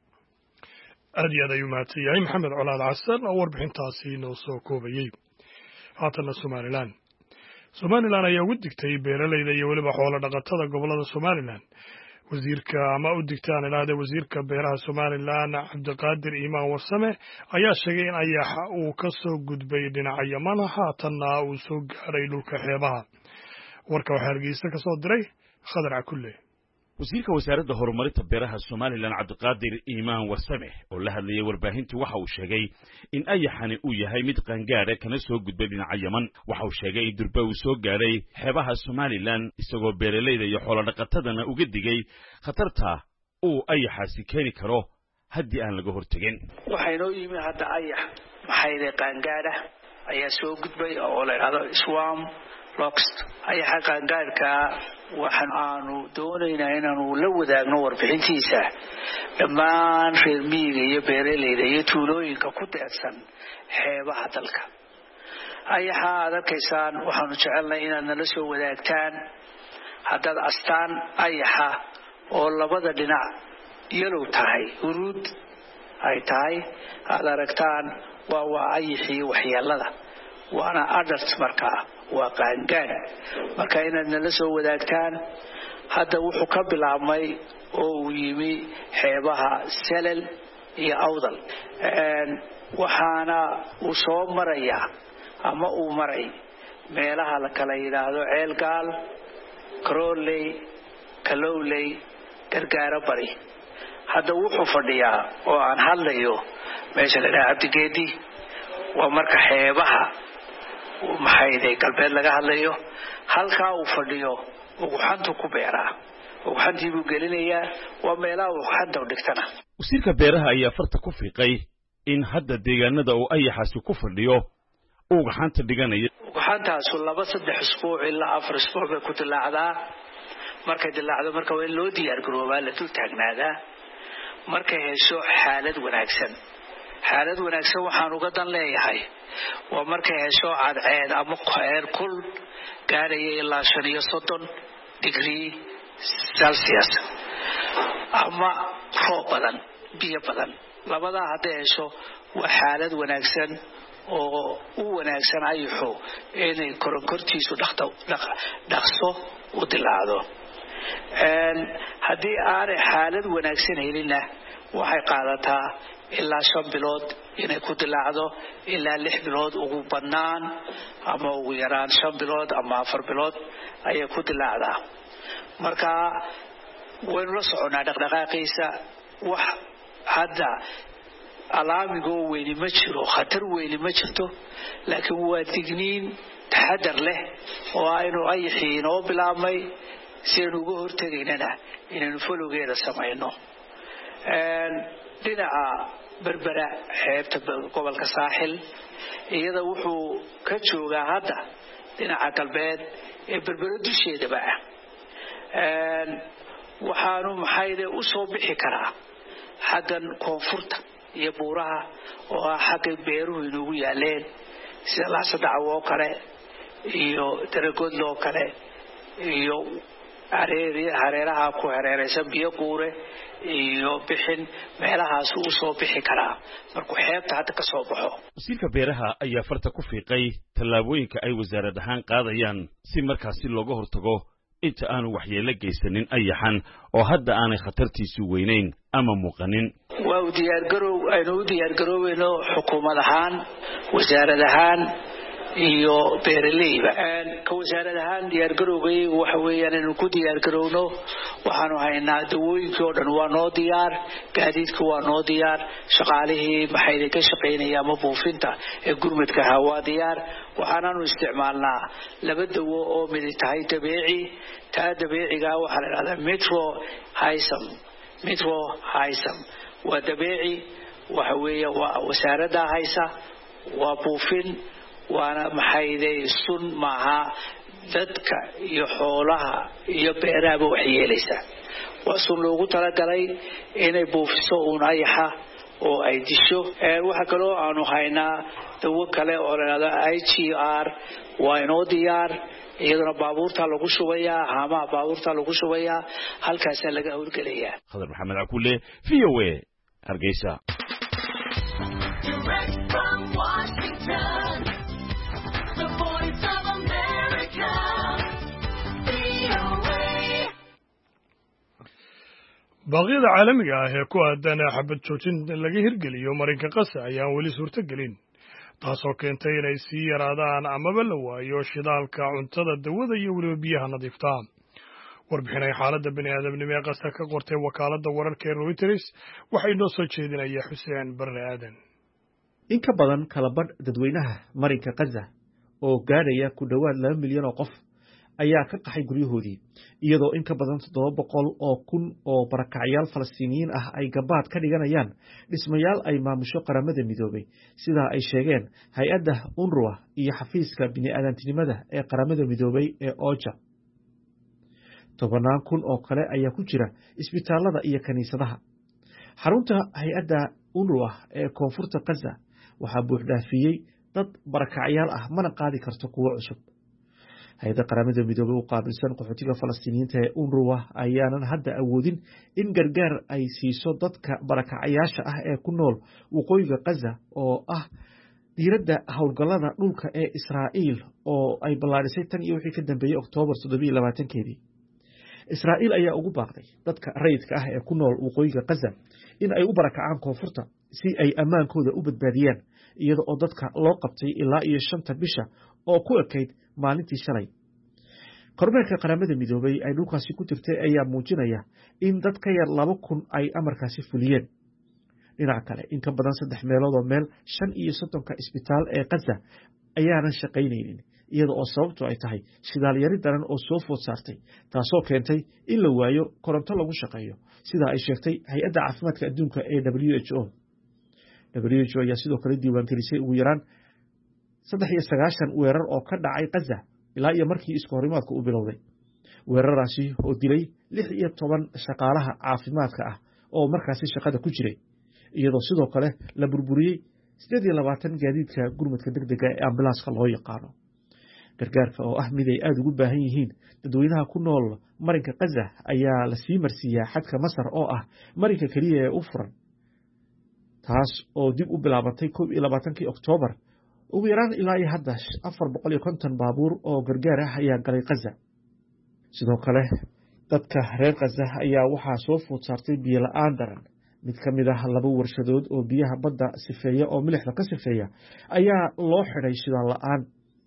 S1: aad iyo aad ayuu mahadsan yahay maxamed colaad xasan oo warbixintaasi noo soo koobayey haatana Somaliland ayaa ugu digtay beeralayda iyo weliba xoolo dhaqatada gobolada Somaliland wasiirka ama u digtaan ilaahda wasiirka beeraha Somaliland Cabdiqaadir Iimaan Warsame ayaa sheegay in ayaxa uu ka soo gudbay dhinaca Yaman haatanna uu soo gaaray dhulka xeebaha warka waxa Hargeysa ka soo diray Khadar Cakulle
S18: wasiirka wasaaradda horumarinta beeraha Somaliland Cabdiqaadir Iimaan Warsame oo la hadlayay warbaahinta waxa uu sheegay in ayaxani uu yahay mid qaangaar kana soo gudbay dhinaca Yaman waxa uu sheegay in durba uu soo gaaray xeebaha Somaliland isagoo beeralayda iyo xoolo dhaqatadana uga digay khatarta uu ayaxaasi keeni karo haddii aan laga hortagin
S19: waxaynoo yimi hadda ayax maxay qaangaar ayaa soo gudbay oo la yiraahdo swarm locust ayaxa qaangaarka waxaan aanu doonaynaa inaanu la wadaagno warbixintiisa dhammaan reer miyiga iyo beeralayda iyo tuulooyinka ku deedsan xeebaha dalka ayaxa aad arkaysaan waxaanu jecelnahay inaad nala soo wadaagtaan haddaad astaan ayaxa oo labada dhinac yellow tahay huruud ay tahay aad aragtaan waa ayaxii waxyeelada waana adult markaa waa qaangaar marka inaad nala soo wadaagtaan hadda wuxuu ka bilaabmay oo uu yimi xeebaha Salal iyo Awdal waxaana uu soo marayaa ama uu maray meelaha la kala yiraahdo Ceelgaal Karooley Kalowley Gargaara Bari hadda wuxuu fadhiyaa oo aan hadlayo meesha la Cabdigeedi waa marka xeebaha maxay galbeed laga hadlayo halka uu fadhiyo ugu xantu ku beeraa ugu xantii buu gelinayaa waa meelaha uu xanta dhigtana
S18: wasiirka beeraha ayaa farta ku fiiqay in hadda deegaanada uu ayaxaasi ku fadhiyo ugu xanta dhiganayo
S19: ugu xantaas 2-3 isbuuc ilaa 4 isbuuc bay ku dilaacdaa markay dilaacdo marka waa loo diyaar garoobaa la dul taagnaadaa markay hesho xaalad wanaagsan waxaan uga dan leeyahay waa markay hesho cadceed ama heer kul gaaraya ilaa 35 degree Celsius ama roob badan biyo badan labada hadday hesho waa xaalad wanaagsan oo u wanaagsan ayaxo inay koronkortiisu dhaqso u dilaacdo haddii aanay xaalad wanaagsan helina waxay qaadataa ilaa 5 bilood inay ku dilaacdo ilaa 6 bilood ugu badnaan ama ugu yaraan 5 bilood ama 4 bilood ayay ku dilaacdaa marka waynu la soconaa dhaqdhaqaaqiisa wax hadda alaamigoo weyni ma jiro khatar weyni ma jirto laakiin waa digniin taxadar leh oo aynu ayaxii inoo bilaabmay si aynu uga hortegaynana inaynu folowgeeda samayno dhinaca berbera xeebta gobolka saaxil iyada wuxuu ka joogaa hadda dhinaca galbeed ee berbera dusheedaba waxaanu maxayde u soo bixi karaa xaggan koonfurta iyo buuraha oo ah xagga beeruhu inoogu yaaleen sida laasadacaw oo kale iyo daragoodlo oo kale iyo hareeraha ku hareeraysan biyo guure iyo bixin meelahaas uu soo bixi karaa markuu xeebta hadda ka soo baxo.
S18: wasiirka beeraha ayaa farta ku fiiqay tallaabooyinka ay wasaarad ahaan qaadayaan si markaasi looga hortago inta aanu waxyeello geysanin ayaxan oo hadda aanay khatartiisu weynayn ama muuqanin.
S19: waa u diyaargarow aynu u diyaargaroobayno xukuumad ahaan wasaarad ahaan iyo beeraleyba ka wasaarad ahaan diyaargarowgaygu waxa weeyaan inuu ku diyaargarowno waxaanu haynaa dawooyinkii oo dhan waa noo diyaar gaadiidka waa noo diyaar shaqaalihii maxayda ka shaqaynaya ama buufinta ee gurmadka ahaa waa diyaar waxaanaanu isticmaalnaa laba dawo oo midi tahay dabeeci taa dabeecigaa waxaa la idhahdaa metro haysam waa dabeeci waxa weeye waa wasaaradda haysa waa buufin waana maxayday sun maaha dadka iyo xoolaha iyo beerahaba waxyeelaysa waa sun loogu talagalay inay buufiso uun ayaxa oo ay disho waxa kaloo aanu haynaa dawo kale oo la yidhahdo IGR waa inoo diyaar iyaduna baabuurta lagu shubayaa haamaha baabuurta lagu shubayaa halkaasaa laga howlgelayaa.
S18: Khadar Maxamed Cakulle VOA Hargeysa.
S1: baaqyada caalamiga ah ee ku aadan xabad joojin laga hirgeliyo marinka qasa ayaan weli suurtagelin taasoo keentay inay sii yaraadaan amaba la waayo shidaalka cuntada dawada iyo weliba biyaha nadiifta warbixinay xaaladda bini'aadamnimo ee qasa ka qortay wakaaladda wararka ee Reuters waxay noo soo jeedinaya Xuseen Barre Aadan.
S20: in ka badan kala badh dadweynaha marinka Gaza oo gaadhaya ku dhowaad 2 milyan oo qof ayaa ka qaxay guryahoodii iyadoo in ka badan 700 oo kun oo barakacyaal Falastiiniyiin ah ay gabaad ka dhiganayaan dhismayaal ay maamusho qaramada midoobay sida ay sheegeen hay'adda UNRWA iyo xafiiska bini'aadantinimada ee qaramada midoobay ee OCHA. 10 kun oo kale ayaa ku jira isbitaalada iyo kaniisadaha. xarunta hay'adda UNRWA ee koonfurta Gaza waxaa buux dhaafiyey dad barakacyaal ah mana qaadi karto kuwo cusub. hay'adda qaramada midoobay u qaabilsan qaxootiga Falastiiniyiinta ee UNRWA ayaanan hadda awoodin in gargaar ay siiso dadka barakacyaasha ah ee ku nool waqooyiga Gaza oo ah diiradda howlgallada dhulka ee Israa'iil oo ay ballaarisay tan iyo wixii ka dambeeyay Oktoobar 27-keedii. Israa'iil ayaa ugu baaqday dadka rayidka ah ee ku nool waqooyiga Gaza in ay u barakacaan koonfurta si ay ammaankooda u badbaadiyaan iyada oo dadka loo qabtay ilaa iyo 5 bisha oo ku ekayd maalintii shalay. kormeerka qaramada midoobay ay dhulkaasi ku tirtay ayaa muujinaya in dad ka yar 2,000 ay amarkaasi fuliyeen. dhinaca kale in ka badan 3 meelood oo meel 35 isbitaal ee Gaza ayaanan shaqaynaynin iyada oo sababtu ay tahay shidaal yari daran oo soo food saartay taasoo keentay in la waayo koronto lagu shaqeeyo sida ay sheegtay hay'adda caafimaadka adduunka ee WHO. WHO ayaa sidoo kale diiwaangelisay ugu yaraan 93 weerar oo ka dhacay Gaza ilaa iyo markii isku horimaadku u bilowday. weeraradaasi oo dilay 16 shaqaalaha caafimaadka ah oo markaasi shaqada ku jiray iyadoo sidoo kale la burburiyey 28 gaadiidka gurmadka degdega ee ambulanska loo yaqaano. gargaarka oo ah mid ay aad ugu baahan yihiin dadweynaha ku nool marinka Gaza ayaa la sii marsiiyaa xadka Masar oo ah marinka kaliya ee u furan taas oo dib u bilaabantay 21 Oktoobar. ugu yaraan ilaa iyo hadda 450 baabuur oo gargaar ah ayaa galay Gaza. sidoo kale dadka reer Gaza ayaa waxaa soo food saartay biyo la'aan daran. mid ka mid ah 2 warshadood oo biyaha badda sifeeya oo milixda ka sifeeya ayaa loo xidhay shidaal la'aan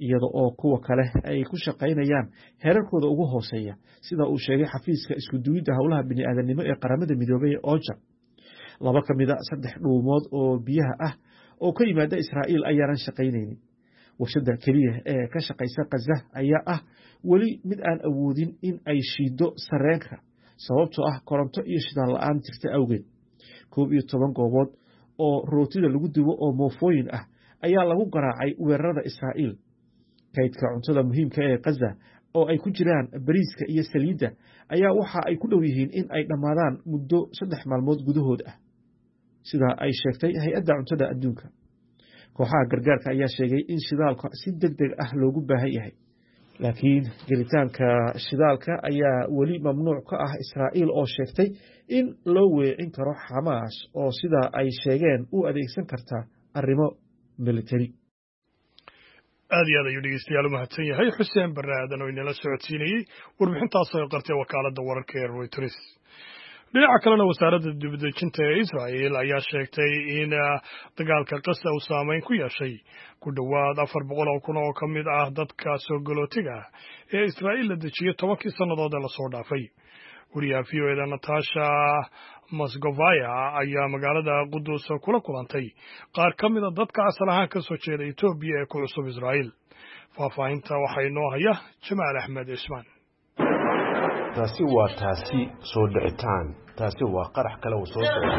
S20: iyada oo kuwa kale ay ku shaqaynayaan heerarkooda ugu hooseeya sida uu sheegay xafiiska isku duwidda howlaha bini'aadanimo ee qaramada midoobay ee OCHA. 2 ka mid a 3 dhuumood oo biyaha ah oo ka yimaada Israa'iil ayaanan shaqaynaynin. warshada keliya ee ka shaqaysa Gaza ayaa ah weli mid aan awoodin in ay shiido sareenka sababtoo ah koronto iyo shidaal la'aan jirta awgeed. 11 goobood oo rootida lagu dubo oo moofooyin ah ayaa lagu garaacay weerarada Israa'iil. kaydka cuntada muhiimka ee Gaza oo ay ku jiraan bariiska iyo saliidda ayaa waxa ay ku dhow yihiin in ay dhammaadaan muddo 3 maalmood gudahood ah, sida ay sheegtay hay'adda cuntada adduunka. kooxaha gargaarka ayaa sheegay in shidaalka si degdeg ah loogu baahan yahay, laakiin gelitaanka shidaalka ayaa weli mamnuuc ka ah Israa'iil oo sheegtay in loo weecin karo Xamaas oo sida ay sheegeen u adeegsan karta arrimo military.
S1: aad iyo aad ayuu dhegeystayaal u mahadsan yahay xuseen barre aadan oo inala socodsiinayey warbixintaas oo qartay wakaaladda wararka ee Reuters. dhinaca kalena wasaaradda dibadejinta ee Israa'iil ayaa sheegtay in dagaalka Gaza uu saameyn ku yeeshay ku dhowaad 400,000 oo ka mid ah dadka soo galootiga ee Israa'iil la dejiyay 10 sannadood ee lasoo dhaafay. wariyaha VOA Natasha Moskovaya ayaa magaalada Qudus kula kulantay qaar ka mid a dadka asal ahaan ka soo jeeda Itoobiya ee ku cusub Israa'iil. faahfaahinta waxaa inoo haya Jamaal Axmed Ismaan.
S4: taasi waa soo dhicitaan, taasi waa qarax kale oo soo socda.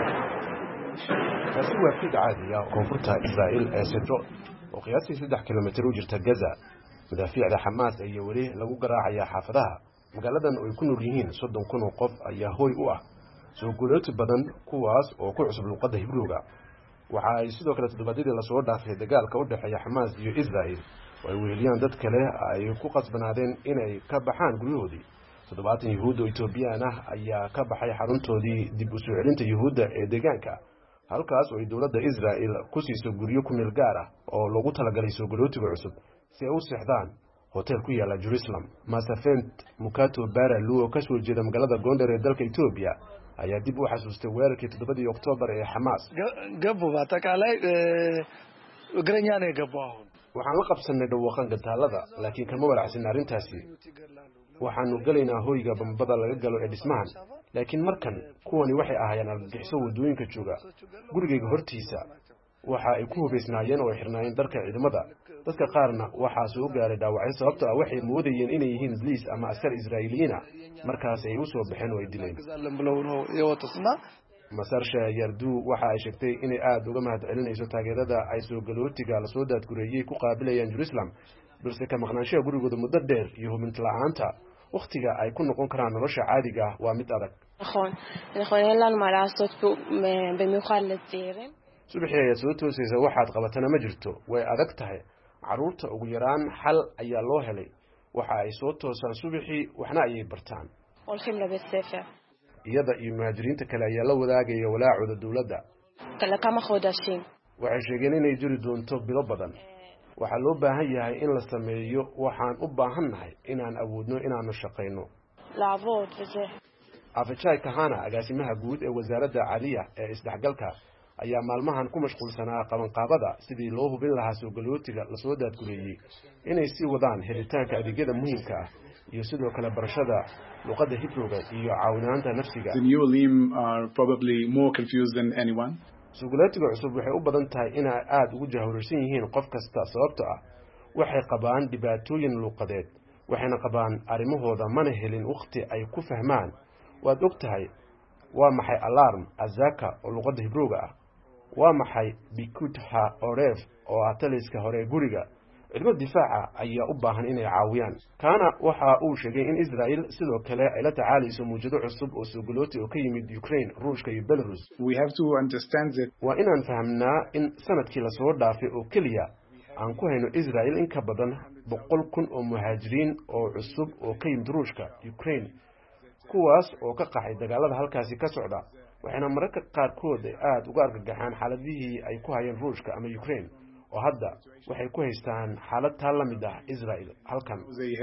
S4: taasi waa fiid caadi ah koonfurta Israa'iil ee Sidro oo qiyaastii 3 kilomitir u jirta Gaza. madaafiicda Xamaas ayaa weli lagu garaacaya xaafadaha magaaladan oo ay ku nool yihiin 30,000 oo qof ayaa hooy u ah soo guulooti badan kuwaas oo ku cusub luqadda Hibruuga. waxa ay sidoo kale toddobaadadii la soo dhaafay dagaalka u dhaxeeya Xamaas iyo Israa'iil oo ay weheliyaan dad kale ay ku qasbanaadeen inay ka baxaan guryahoodii. 70 Yuhuud oo Itoobiyaan ah ayaa ka baxay xaruntoodii dib u soo celinta Yuhuudda ee deegaanka, halkaas oo ay dowladda Israa'iil ku siiso guryo ku meel gaar ah oo loogu talagalay soo galootiga cusub si ay u seexdaan hotel ku yaala Jerusalem. Masafent Mukato Baralu oo ka soo jeeda magaalada Gondar ee dalka Itoobiya ayaa dib u xasuustay weerarkii 7 Oktoobar ee Xamaas. waxaan la qabsanay dhawaqan gantaalada, laakiin kama walacsin arrintaasi. waxaanu galaynaa hoyga bambada laga galo ee dhismahan, laakiin markan kuwani waxay ahaayeen argagixiso wadooyinka jooga. gurigayga hortiisa waxa ay ku hubaysnaayeen oo ay xirnaayeen dharka ciidamada. dadka qaarna waxaa soo gaaray dhaawacyo sababtoo ah waxay moodayeen inay yihiin boliis ama askar Israa'iiliyiin ah, markaas ay u soo baxeen oo ay dileen. Masarsha Yardu waxa ay sheegtay inay aad uga mahad celinayso taageerada ay soo galootiga la soo daadgureeyay ku qaabilayaan Jerusalem, balse ka maqnaanshaha gurigooda muddo dheer iyo hubinta la'aanta waqtiga ay ku noqon karaan nolosha caadiga ah waa mid adag. subaxii ayaa soo toosaysa, waxaad qabatana ma jirto, way adag tahay. carruurta ugu yaraan xal ayaa loo helay. waxa ay soo toosaan subaxii, waxna ayay bartaan. iyada iyo muhaajiriinta kale ayaa la wadaagaya walaacooda dowladda. waxay sheegeen inay jiri doonto bilo badan. waxaa loo baahan yahay in la sameeyo. waxaan u baahannahay inaan awoodno inaanu shaqayno. Afajay Kahana, agaasimaha guud ee wasaaradda Caliya ee isdhexgalka, ayaa maalmahan ku mashquulsanaa qabanqaabada sidii loo hubin lahaa soo galootiga la soo daadgureeyay inay sii wadaan helitaanka adeegyada muhiimka ah iyo sidoo kale barashada luqadda Hibruuga iyo caawinaanta nafsiga. soo galootiga cusub waxay u badan tahay inay aad ugu jahwareersan yihiin qof kasta sababtoo ah waxay qabaan dhibaatooyin luqadeed, waxayna qabaan arrimahooda mana helin waqti ay ku fahmaan. waad og tahay waa maxay alarm azaka oo luqadda Hibruuga ah, waa maxay bikutha oref oo ah taliska hore guriga. cilmo difaaca ayaa u baahan inay caawiyaan. Kana waxa uu sheegay in Israa'iil sidoo kale ay la tacaalayso muujado cusub oo soo galooti oo ka yimid Ukraine, Ruushka iyo Belarus. waa inaan fahamnaa in sanadkii la soo dhaafay oo keliya aan ku hayno Israa'iil in ka badan 100,000 oo muhaajiriin oo cusub oo ka yimid Ruushka, Ukraine, kuwaas oo ka qaxay dagaalada halkaasi ka socda. waxayna mararka qaarkood aad uga argagaxaan xaaladihii ay ku hayeen Ruushka ama Ukraine, oo hadda waxay ku haystaan xaalad taa la mid ah Israa'iil halkan.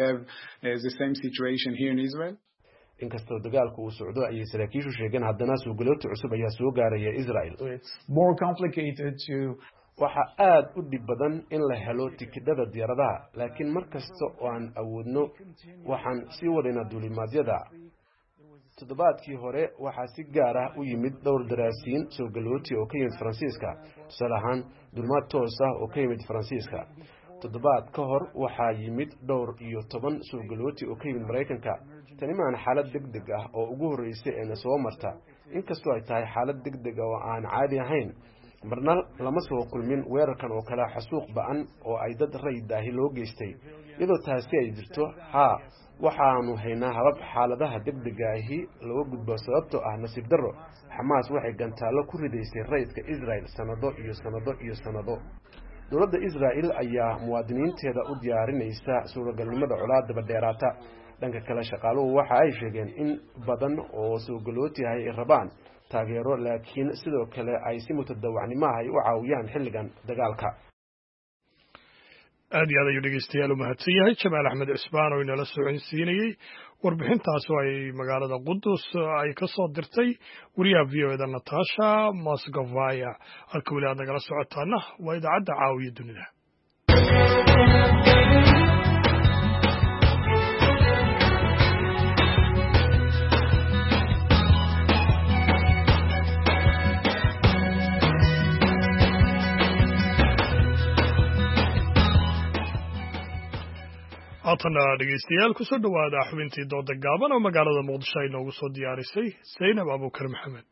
S4: inkastoo dagaalku uu socdo ayay saraakiishu sheegeen haddana soo galooti cusub ayaa soo gaaraya Israa'iil. waxaa aad u dhib badan in la helo tikidhada diyaaradaha laakiin mar kasta oo aan awoodno waxaan sii wadaynaa duulimaadyada toddobaadkii hore waxaa si gaar ah u yimid dhowr daraasiin soo galooti oo ka yimid Faransiiska tusaale ahaan duulimaad toos ah oo ka yimid Faransiiska toddobaad ka hor waxaa yimid dhowr iyo 10 soo galooti oo ka yimid Mareykanka tani maana xaalad degdeg ah oo ugu horeysay ee soo marta inkastoo ay tahay xaalad degdeg ah oo aan caadi ahayn marna lama soo kulmin weerarkan oo kala xasuuq ba'an oo ay dad rayid ah loo geystay iyadoo taasi ay jirto waxaanu haynaa habab xaaladaha degdega ahi loo gudbo sababtoo ah nasiib darro Xamaas waxay gantaalo ku ridaysay rayidka Israel sanado dowladda Israel ayaa muwaadiniinteeda u diyaarinaysa suuragalnimada colaad daba dheeraata dhanka kale shaqaaluhu waxa ay sheegeen in badan oo soo galooti ay rabaan taageero laakiin sidoo kale ay si mutadawacnimo ah u caawiyaan xilligan dagaalka
S1: aad iyo aad ayuu dhegeystayaal u mahadsan yahay Jamaal Axmed Cismaan oo inala socodsiinayay warbixintaas oo ay magaalada Qudus ay ka soo dirtay wariyaha VOA-da Natasha Moscovaya halka weli aad nagala socotaana waa idaacadda caawiya dunida haatana dhegeystayaal ku soo dhawaada xubintii dooda gaaban oo magaalada Muqdisho ay noogu soo diyaarisay Zainab Abuukar Maxamed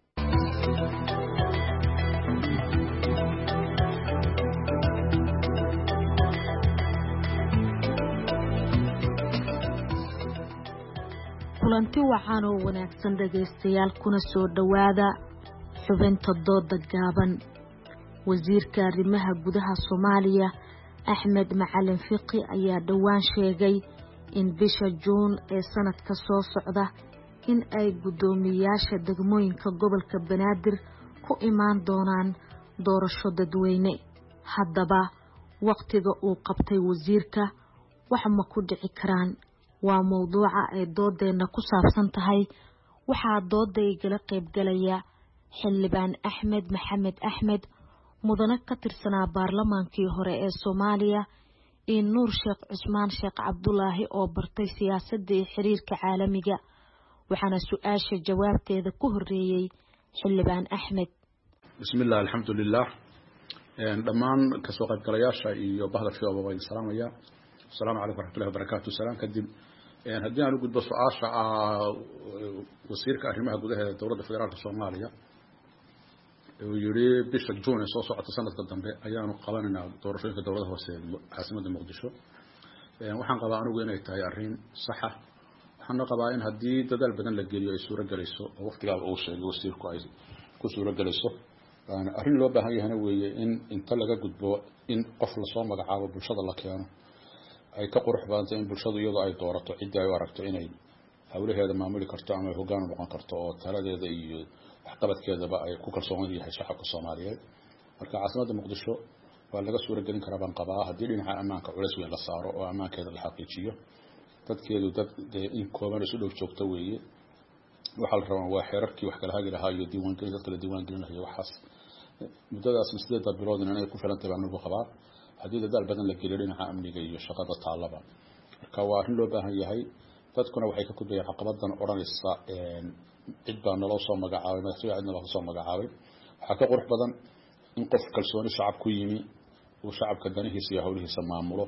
S21: kulanti wacan oo wanaagsan dhegeystayaal kuna soo dhawaada xubinta dooda gaaban wasiirka arrimaha gudaha Soomaaliya Axmed Macalin Fiqi ayaa dhawaan sheegay in bisha Juun ee sanadka soo socda in ay gudoomiyaasha degmooyinka gobolka Banaadir ku imaan doonaan doorasho dadweyne haddaba waqtiga uu qabtay wasiirka wax ma ku dhici karaan waa mowduuca ay doodeena ku saabsan tahay waxaa doodayga qayb galaya xildhibaan Axmed Maxamed Axmed mudane ka tirsanaa baarlamaankii hore ee Soomaaliya in Nuur Sheekh Cusmaan Sheekh Cabdullaahi oo bartay siyaasadda iyo xiriirka caalamiga waxaana su'aasha jawaabteeda ku horeeyay xildhibaan Axmed
S22: bismillaah alxamdulillaah dhammaan ka soo qaybgalayaasha iyo bahda fiiqo waan salaamaya assalaamu calaykum waraxmatullaahi wabarakaatuh salaam kadib haddii aan u gudbo su'aasha wasiirka arrimaha gudaha ee dowladda federaalka Soomaaliya uu yiri bisha Juun ee soo socota sanadka dambe ayaanu qabanaynaa doorashooyinka dowladda hoose ee caasimadda Muqdisho waxaan qabaa anigu inay tahay arrin sax ah waxaan qabaa in haddii dadaal badan la geliyo ay suura galayso oo waqtiga uu sheegay wasiirku ay ku suura galayso arrin loo baahan yahay weeye in inta laga gudbo in qof la soo magacaabo bulshada la keeno ay ka qurux badan in bulshadu iyadoo ay doorato cid ay u aragto inay hawlaheeda maamuli karto ama hoggaan noqon karto oo taladeeda iyo waxqabadkeedaba ay ku kalsoon yahay shacabka Soomaaliyeed marka caasimadda Muqdisho waa laga suura gelin karaa baan qabaa haddii dhinaca ammaanka culays weyn la saaro oo ammaankeeda la xaqiijiyo dadkeedu dad in kooban isu dhow joogto weeye waxa la rabaa waa xeerarkii wax kala hagi lahaa iyo diiwaangelin dadka la diiwaangelin lahaa waxaas muddadaas mas'uuliyadda bilood inay ku filan tahay baan ugu qabaa haddii dadaal badan la geliyo dhinaca amniga iyo shaqada taalaba marka waa arrin loo baahan yahay dadkuna waxay ka kudbayaan caqabadan oranaysa cid baa naloo soo magacaabay madaxweyne cidna loo soo magacaabay waxa ka qurux badan in qof kalsooni shacab ku yimi uu shacabka danihiisa iyo hawlihiisa maamulo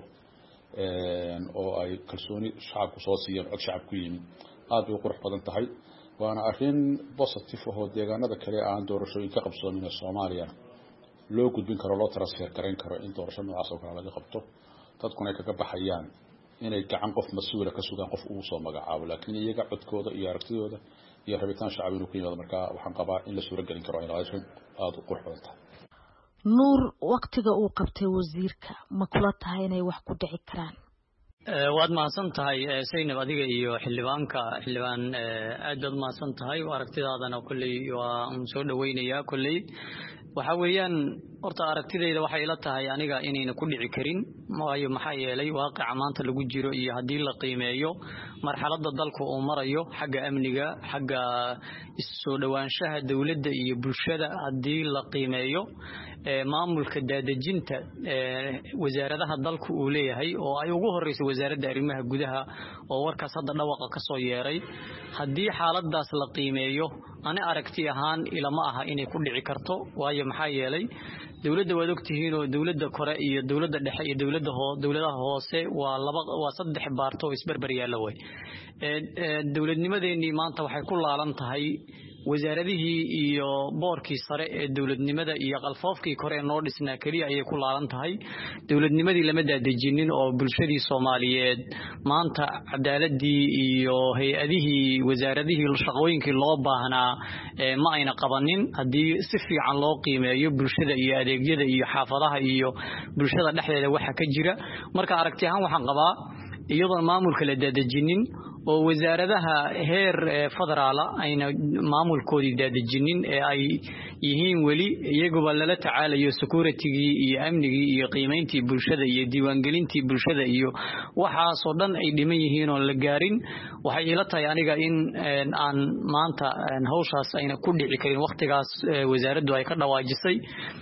S22: oo ay kalsooni shacabku soo siiyeen cod shacab ku yimi aad u qurux badan tahay waana arrin positive oo deegaanada kale aan doorashooyin ka qabsoonin Soomaaliya loo gudbin karo loo transfer gareyn karo in doorasho noocaas oo kale laga qabto dadkuna ay kaga baxayaan inay gacan qof mas'uul ka sugaan qof uu soo magacaabo laakiin iyaga codkooda iyo aragtidooda iyo rabitaan shacab inuu ku yimaado marka waxaan qabaa in la suura gelin karo ilaa aad u qurux badan tahay
S21: Nuur waqtiga uu qabtay wasiirka ma kula tahay inay wax ku dhici karaan
S23: waad mahadsan tahay Zainab adiga iyo xildhibaan aad baad mahadsan tahay aragtidaadana kulli waa soo dhaweynayaa kulli waxa weeyaan horta aragtidayda waxay ila tahay aniga inayna ku dhici karin waayo maxaa yeelay waaqica maanta lagu jiro iyo haddii la qiimeeyo marxaladda dalku uu marayo xagga amniga xagga soo dhawaanshaha dowladda iyo bulshada haddii la qiimeeyo maamulka daadejinta wasaaradaha dalku uu leeyahay oo ay ugu horreysay wasaaradda arrimaha gudaha oo warkaas hadda dhawaqa ka soo yeeray haddii xaaladaas la qiimeeyo ani aragti ahaan ilama aha inay ku dhici karto waayo maxaa yeelay dowladda waad ogtihiin oo dowladda kore iyo dowladda dhexe iyo dowladaha hoose waa saddex baarto oo isbarbar yaalla way dowladnimadeenii maanta waxay ku laalan tahay wasaaradihii iyo boorkii sare ee dowladnimada iyo qalfoofkii kore noo dhisnaa kaliya ayay ku laalan tahay dowladnimadii lama daadejinin oo bulshadii Soomaaliyeed maanta cadaaladii iyo hay-adihii wasaaradihii shaqooyinkii loo baahnaa ma ayna qabanin haddii si fiican loo qiimeeyo bulshada iyo adeegyada iyo xaafadaha iyo bulshada dhexdeeda waxa ka jira marka aragti ahaan waxaan qabaa iyadoo maamulka la daadejinin oo wasaaradaha heer federaala ayna maamulkoodii daadejinin ee ay yihiin weli iyaguba lala tacaalayo security-gii iyo amnigii iyo qiimeyntii bulshada iyo diiwaangelintii bulshada iyo waxaasoo dhan ay dhiman yihiin oo la gaarin waxay ila tahay aniga in aan maanta hawshaas ayna ku dhici karin waqtigaas wasaaraddu ay ka dhawaajisay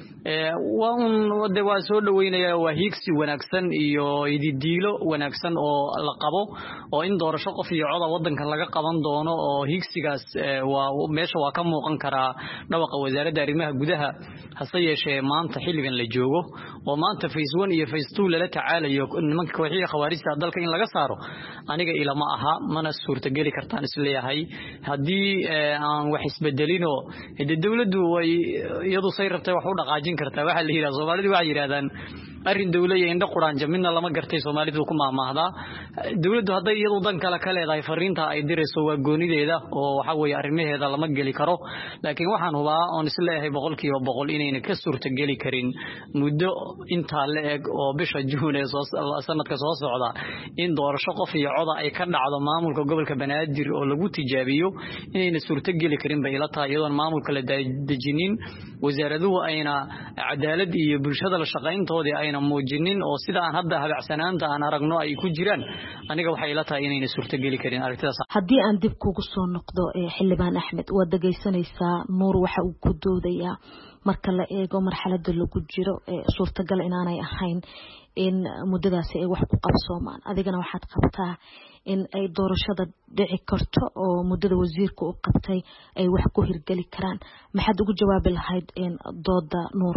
S23: waa soo dhaweynaya waa hiigsi wanaagsan iyo ididiilo wanaagsan oo la qabo oo in doorasho qof iyo cod wadankan laga qaban doono oo hiigsigaas meesha waa ka muuqan karaa dhawaqa wasaaradda arrimaha gudaha hase yeeshee maanta xilligan la joogo oo maanta phase 1 iyo phase 2 lala tacaalayo nimanka kooxihii khawaarijta dalka in laga saaro aniga ilama aha mana suurtageli kartaan isleeyahay haddii aan wax isbedelino dowladdu way iyadu say rabtay wax u dhaqaajin kartaa waxa la yiraahdo Soomaalidu waxay yiraahdaan arin dawladda indha quraan jamina lama gartay Soomaalidu ku maamaahda dawladdu haday iyadu dan kala leedahay fariinta ay dirayso waa goonideeda oo waxa weeye arrimaheeda lama gali karo laakiin waxaan hubaa oo isleeyahay 100% inayna ka suurtageli karin muddo inta la eeg oo bisha Juun ee sanadka soo socda in doorasho qof iyo cod ay ka dhacdo maamulka gobolka Banaadir oo lagu tijaabiyo inayna suurtageli karin bay ila tahay iyadoo maamulka la dejinin wasaaraduhu ayna cadaalad iyo bulshada la shaqayntoodii ayna muujinin oo sida aan hadda habacsanaanta aan aragno ay ku jiraan aniga waxay ila tahay inayna suurtageli karin aragtidaas
S21: haddii aan dib kugu soo noqdo xildhibaan Axmed waa dhageysanaysaa Nuur waxa uu ku doodayaa marka la eego marxaladda lagu jiro suurtagal inaanay ahayn in muddadaasi ay wax ku qabsoomaan adigana waxaad qabtaa in ay doorashada dhici karto oo muddada wasiirku uu qabtay ay wax ku hirgeli karaan maxaad ugu jawaabi lahayd in dooda Nuur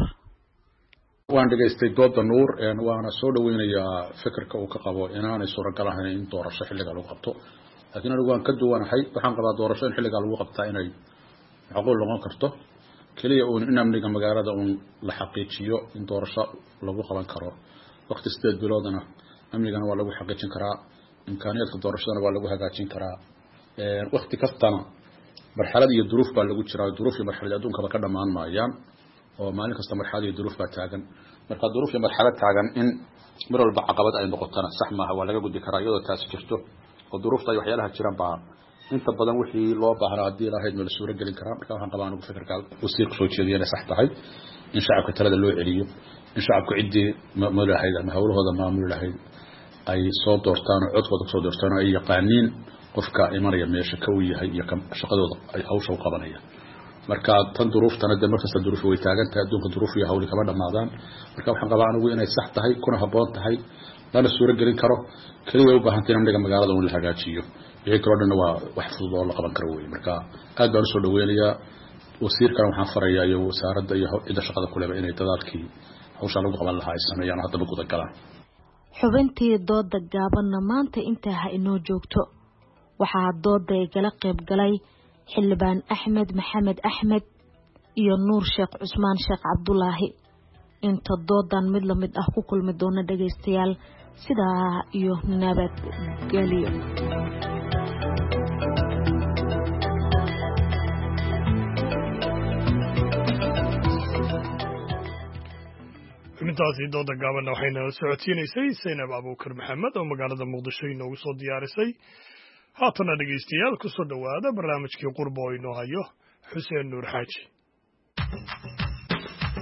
S22: waan dhageystay dooda Nuur waana soo dhaweynayaa fikirka uu ka qabo inaanay suuragal ahayn in doorasho xilliga lagu qabto laakiin anigu waan ka duwanahay waxaan qabaa doorasho in xilliga lagu qabtaa inay macquul noqon karto kaliya in amniga magaalada la xaqiijiyo in doorasho lagu qaban karo waqti 8 biloodna amnigana waa lagu xaqiijin karaa imkaaniyadka doorashadana waa lagu hagaajin karaa waqti kastana marxalad iyo duruuf baa lagu jiraa duruuf iyo marxalad adduunka ka dhamaan maayaan oo maalin kasta marxalad iyo duruuf baa taagan marka duruuf iyo marxalad taagan in mar walba caqabad ay noqotana sax maaha waa laga gudi karaa iyadoo taas jirto oo duruufta ay waxyaalaha jiraan baa inta badan wixii loo baahnaa hadii la hay'ad meel suura gelin karaa marka waxaan qabaa anigu fikirka wasiirku soo jeediyay inay sax tahay in shacabka talada loo celiyo in shacabku cidii maamulahayd ama hawlahooda maamulahayd ay soo doortaan oo codkooda soo doortaan ay yaqaaniin qofka imanaya meesha ka yahay iyo shaqadooda ay hawsha u qabanayaan marka tan duruuftana de markasta duruuf way taagan tahay adduunka duruuf iyo hawli kama dhamaadaan marka waxaan qabaa anigu inay sax tahay kuna haboon tahay lana suura gelin karo kaliya u baahan tahay amniga magaalada in la hagaajiyo wixii kale dhan waa wax fudud oo la qaban karo weey marka aad baan soo dhaweynayaa wasiirkan waxaan farayaa iyo wasaaradda iyo cid shaqada kuleba inay dadaalkii hawsha lagu qaban lahaa ay sameeyaan hadda lagu dagalaan
S21: xubintii dooda gaabanna maanta intaa ha inoo joogto waxaa dooda igala qayb galay xildhibaan Axmed Maxamed Axmed iyo Nuur Sheekh Cusmaan Sheekh Cabdulaahi inta doodan mid la mid ah ku kulmi doona dhageystayaal sidaa iyo nabad galiyo
S1: intaasi dooda gaaban waxayna socodsiinaysay Saynab Abuukar Maxamed oo magaalada Muqdisho inoogu soo diyaarisay haatana dhageystayaal ku soo dhawaada barnaamijkii qurbo inoo hayo Xuseen Nuur Xaaji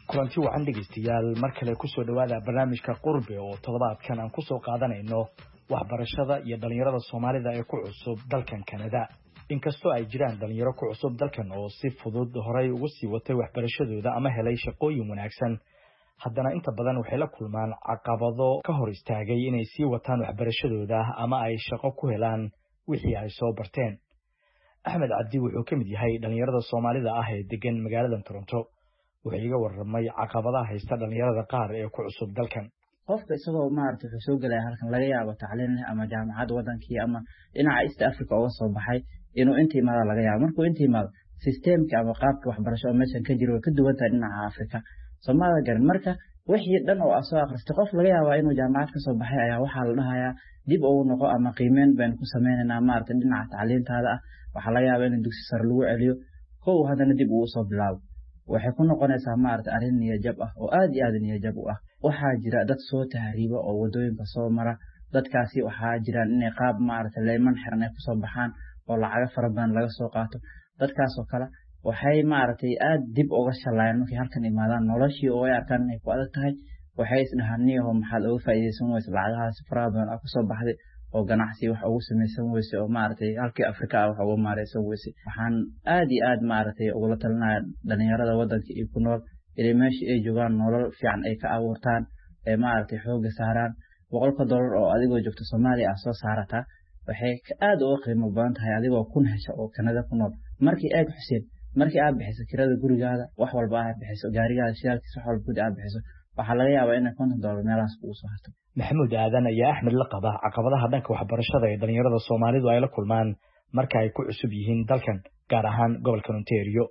S2: kulanti wacan dhegeystayaal mar kale ku soo dhawaada barnaamijka qurbe oo toddobaadkan aan ku soo qaadanayno waxbarashada iyo dhalinyarada Soomaalida ee ku cusub dalkan Canada. inkastoo ay jiraan dhalinyaro ku cusub dalkan oo si fudud horay ugu sii watay waxbarashadooda ama helay shaqooyin wanaagsan, haddana inta badan waxay la kulmaan caqabado ka hor istaagay inay sii wataan waxbarashadooda ama ay shaqo ku helaan wixii ay soo barteen. Axmed Cabdi wuxuu ka mid yahay dhalinyarada Soomaalida ah ee degan magaalada Toronto. wuxuu iga warramay caqabadaha haysta dhalinyarada qaar ee ku cusub dalkan.
S3: qofka isagoo maartay wuxuu soo galay halkan laga yaabo tacliin ama jaamacad wadankii ama dhinaca East Africa oo soo baxay inuu inta imaado laga yaabo markuu inta imaado systemka ama qaabka waxbarasho oo meeshan ka jiro ka duwan tahay dhinaca Afrika Soomaalida gaar marka wixii dhan oo soo akhristay qof laga yaabo inuu jaamacad ka soo baxay ayaa waxa la dhahayaa dib ugu noqo ama qiimeyn baan ku sameeynaa maartay dhinaca tacliintaada waxa laga yaabaa in dugsi sare lagu celiyo kow hadana dib uu soo bilaabo waxay ku noqonaysaa maartay arrin niyad jab ah oo aad iyo aad niyad jab u ah waxa jira dad soo tahriibo oo wadooyinka soo mara dadkaasi waxa jiraan inay qaab maartay leeman xiran ay ku soo baxaan oo lacag fara badan laga soo qaato dadkaas oo kale waxay maartay aad dib uga shalayaan markay halkan imaadaan noloshii oo ay arkaan inay ku adag tahay waxay isdhahaniyoo maxaad uga faa'iideysan weysa lacagahaas fara badan oo ku soo baxday oo ganacsi wax ugu sameeysan weysa oo maartay halkii Afrika wax ugu maareysan weysa waxaan aad iyo aad maartay ugu la talinayaa dhalinyarada wadanka ee ku nool inay meeshii ay joogaan nolol fiican ay ka abuurtaan ee maartay xooga saaraan $100 oo adigoo joogto Soomaaliya soo saarata waxay aad uga qiimo badan tahay adigoo kun hesha oo Canada ku nool markii ay xuseen markii aad bixiso kirada gurigaada wax walba aad bixiso gaarigaada shidaalkiisa wax walba aad bixiso waxa laga yaabaa in $50 meelaas ku soo harto.
S2: Maxamuud Aadan ayaa Axmed la qaba caqabadaha dhanka waxbarashada ee dhalinyarada Soomaalidu ay la kulmaan marka ay ku cusub yihiin dalkan gaar ahaan gobolka Ontario.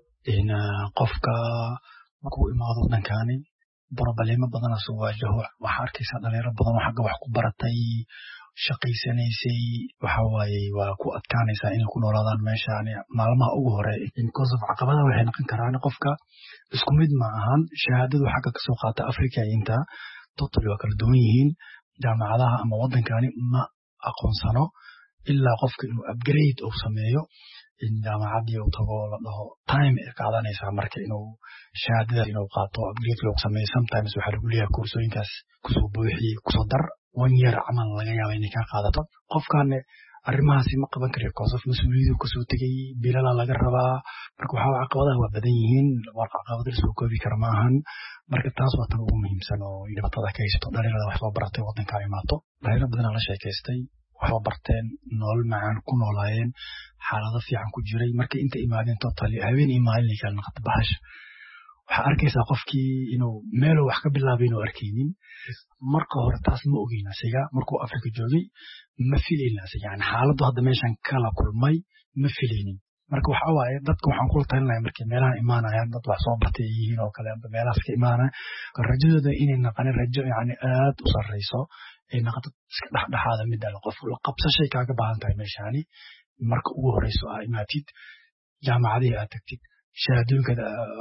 S6: qofka markuu imaado dhankani problemo badan soo waajaho waxa arkaysaa dhalinyaro badan wax ku baratay shaqaysanaysay waxa waaye waa ku adkaanaysaa inay ku noolaadaan meeshaan maalmaha ugu hore because of caqabadaha waxay noqon karaan qofka isku mid ma ahan shahaadadu xagga ka soo qaata Afrika inta totally waa kala duwan yihiin jaamacadaha ama wadankani ma aqoonsano ilaa qofka inuu upgrade uu sameeyo in jaamacadii uu tago la dhaho time ay qaadanaysaa marka inuu shahaadada inuu qaato upgrade loo sameeyo sometimes waxa lagu leeyahay koorsooyinkaas ku soo buuxi ku soo dar 1 year amal laga yaabo inay ka qaadato qofkan arrimahaasi ma qaban karo koosof mas'uuliyadu ku soo tagay bilala laga rabaa marka waxa caqabadaha waa badan yihiin waa caqabado soo koobi kara maahan marka taas waa tan ugu muhiimsan oo dhibaatada ka haysto dhalinyarada wax soo baratay wadanka ay imaato dhalinyaro badan la sheekaystay wax barteen nolol macaan ku noolaayeen xaalado fiican ku jiray marka inta imaadeen totally habeen imaalin kala noqdo bahash waxa arkaysaa qofkii inuu meel wax ka bilaabay inuu arkaynin marka hore taas ma ogeyn asiga markuu Afrika joogay ma filayna asiga yani xaaladdu hadda meeshan kala kulmay ma filaynin marka waxa waaye dadku waxaan kula talinayaa markay meelaha imaanayaan dad wax soo bartay yihiin oo kale meelahaas ka imaanayaan rajadooda inay naqaan rajo yani aad u sareyso ay naqdo iska dhaxdhaxaada mid ah qof la qabsashay kaaga baahan tahay meeshani marka ugu horeyso ay imaatid jaamacadii aad tagtid shahaadooyinka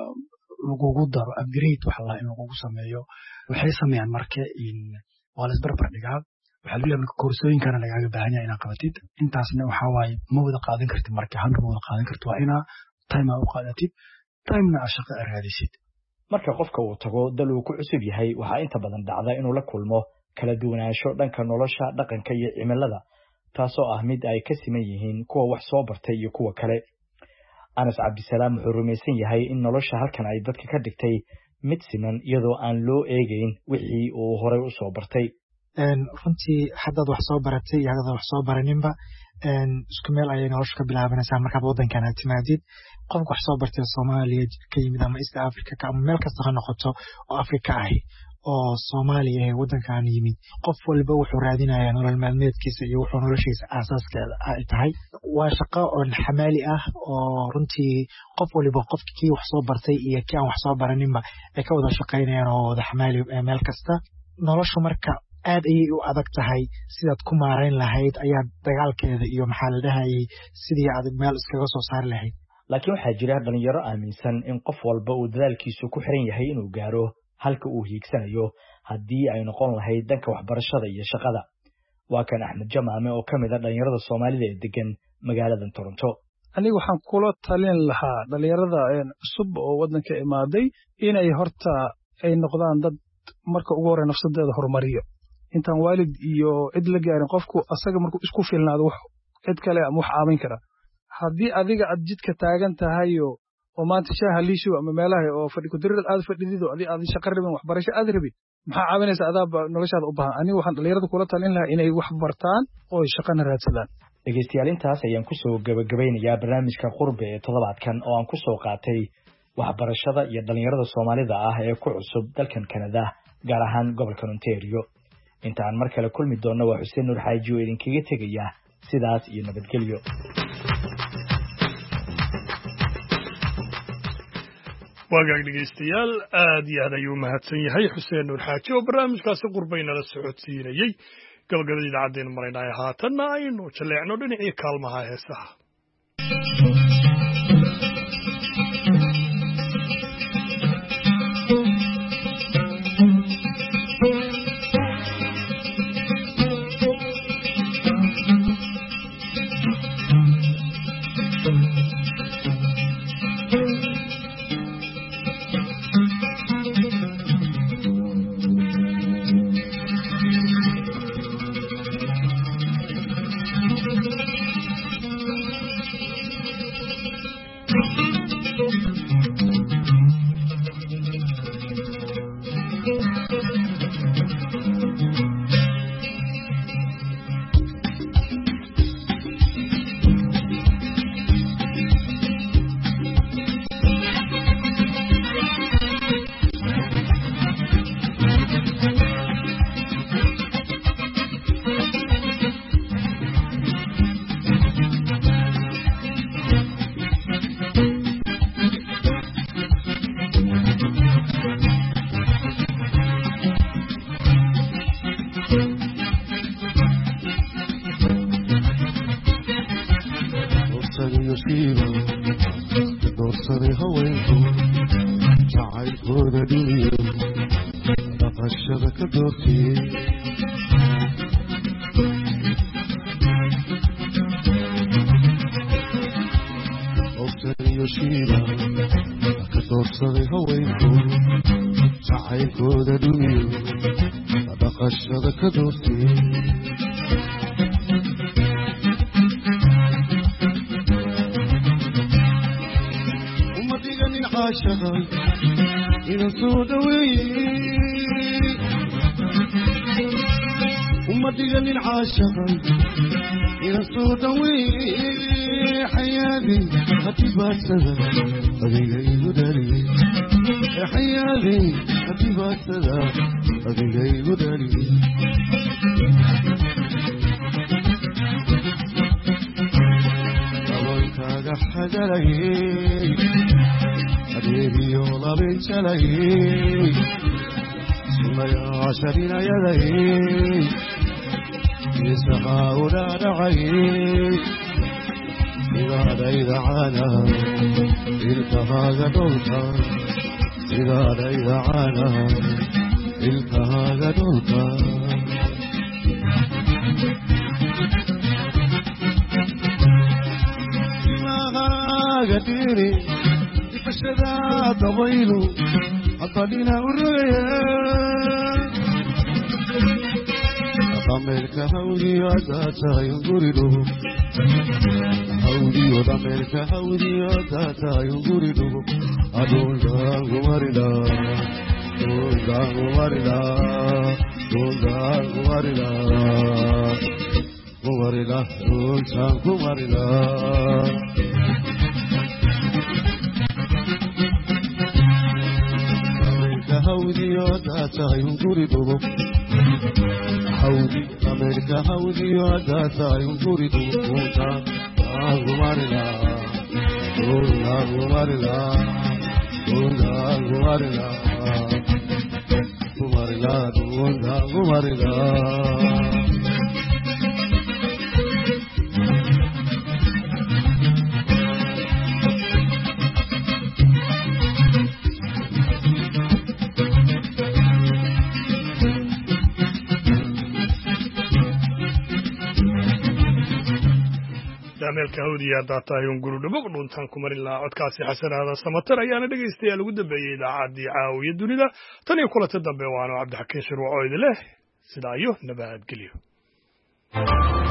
S6: lagugu daro upgrade waxa la inuu ugu sameeyo waxay sameeyaan marka in wala isbarbar dhigaa waxa lagu leeyahay koorsooyinkana lagaaga baahan yahay inaad qabatid intaasna waxa waaye ma wada qaadan kartid marka han wada qaadan kartid waa ina time u qaadatid time-na shaqo raadisid
S2: marka qofka uu tago dal uu ku cusub yahay waxa inta badan dhacda inuu la kulmo kala duwanaansho dhanka nolosha dhaqanka iyo cimilada taasoo ah mid ay ka siman yihiin kuwa wax soo bartay iyo kuwa kale. Anas Cabdisalaam wuxuu rumaysan yahay in nolosha halkan ay dadka ka dhigtay mid siman iyadoo aan loo eegayn wixii uu horay u soo bartay.
S24: runtii haddaad wax soo baratay iyo haddaad wax soo baraninba isku meel ayay nolosha ka bilaabanaysaa markaad wadankan aad timaadid qofka wax soo bartay Soomaaliya ka yimid ama East Africa ama meel kasta ha noqoto oo Afrika ahi oo Soomaaliya ee wadankan yimid qof walba wuxuu raadinayaa nolol maalmeedkiisa iyo wuxuu noloshiisa aasaaska ay tahay waa shaqo oo xamaali ah oo runtii qof walba qofkii wax soo bartay iyo kii aan wax soo baraninba ay ka wada shaqeynayaan oo wada xamaali meel kasta noloshu marka aad ayay u adag tahay sidaad ku maareyn lahayd ayaa dagaalkeeda iyo maxaa la dhahayay sidii aad meel iskaga soo saari lahayd
S2: laakiin waxaa jira dhalinyaro aaminsan in qof walba uu dadaalkiisu ku xiran yahay inuu gaaro halka uu hiigsanayo haddii ay noqon lahayd danka waxbarashada iyo shaqada waa kan Axmed Jamaame oo kamid ah dhalinyarada Soomaalida ee degan magaalada Toronto.
S25: aniga waxaan kula talin lahaa dhalinyarada cusub oo wadanka imaaday inay horta
S5: ay noqdaan dad marka ugu horreeya nafsadeeda horumariyo intaan waalid iyo cid la gaarin qofku asaga markuu isku filnaado wax cid kale ama wax caawin kara haddii adiga aad jidka taagan tahay oo maanta shaaha liisho ama meelaha oo fadhi ku dirir aad fadhidido aad shaqo rabin waxbarasho aad rabin maxaa caawinaysa adaaba noloshaada u baahan aniga waxaan dhalinyarada kula talin lahaa inay wax bartaan oo shaqana raadsadaan
S2: dhegeystayaal intaas ayaan kusoo gabagabeynayaa barnaamijka qurbe ee toddobaadkan oo aan kusoo qaatay waxbarashada iyo dhalinyarada soomaalida ah ee ku cusub dalkan Canada gaar ahaan gobolka Ontario inta aan mar kale kulmi doono waa Xuseen Nuur Xaaji oo idinkaga tegaya sidaas iyo nabadgelyo
S1: wagaag dhegeystayaal aad iyo aad ayuu mahadsan yahay Xuseen Nuur Xaaji oo barnaamijkaasi qurbayna la socodsiinayay gabagabadii idaacadeen maraynaay haatanna aynu jaleecno dhinacii kaalmaha heesaha meelka hawdiya haddaad tahay un gurudhabo dhuntaan ku marin lahaa codkaasi xasanaada samatar ayaana dhegaystayaal ugu dambeeyey idaacaddii caawiya dunida tan iyo kulanta dambe waanu cabdixakiin shirwaco idin leh sidaa iyo nabadgelyo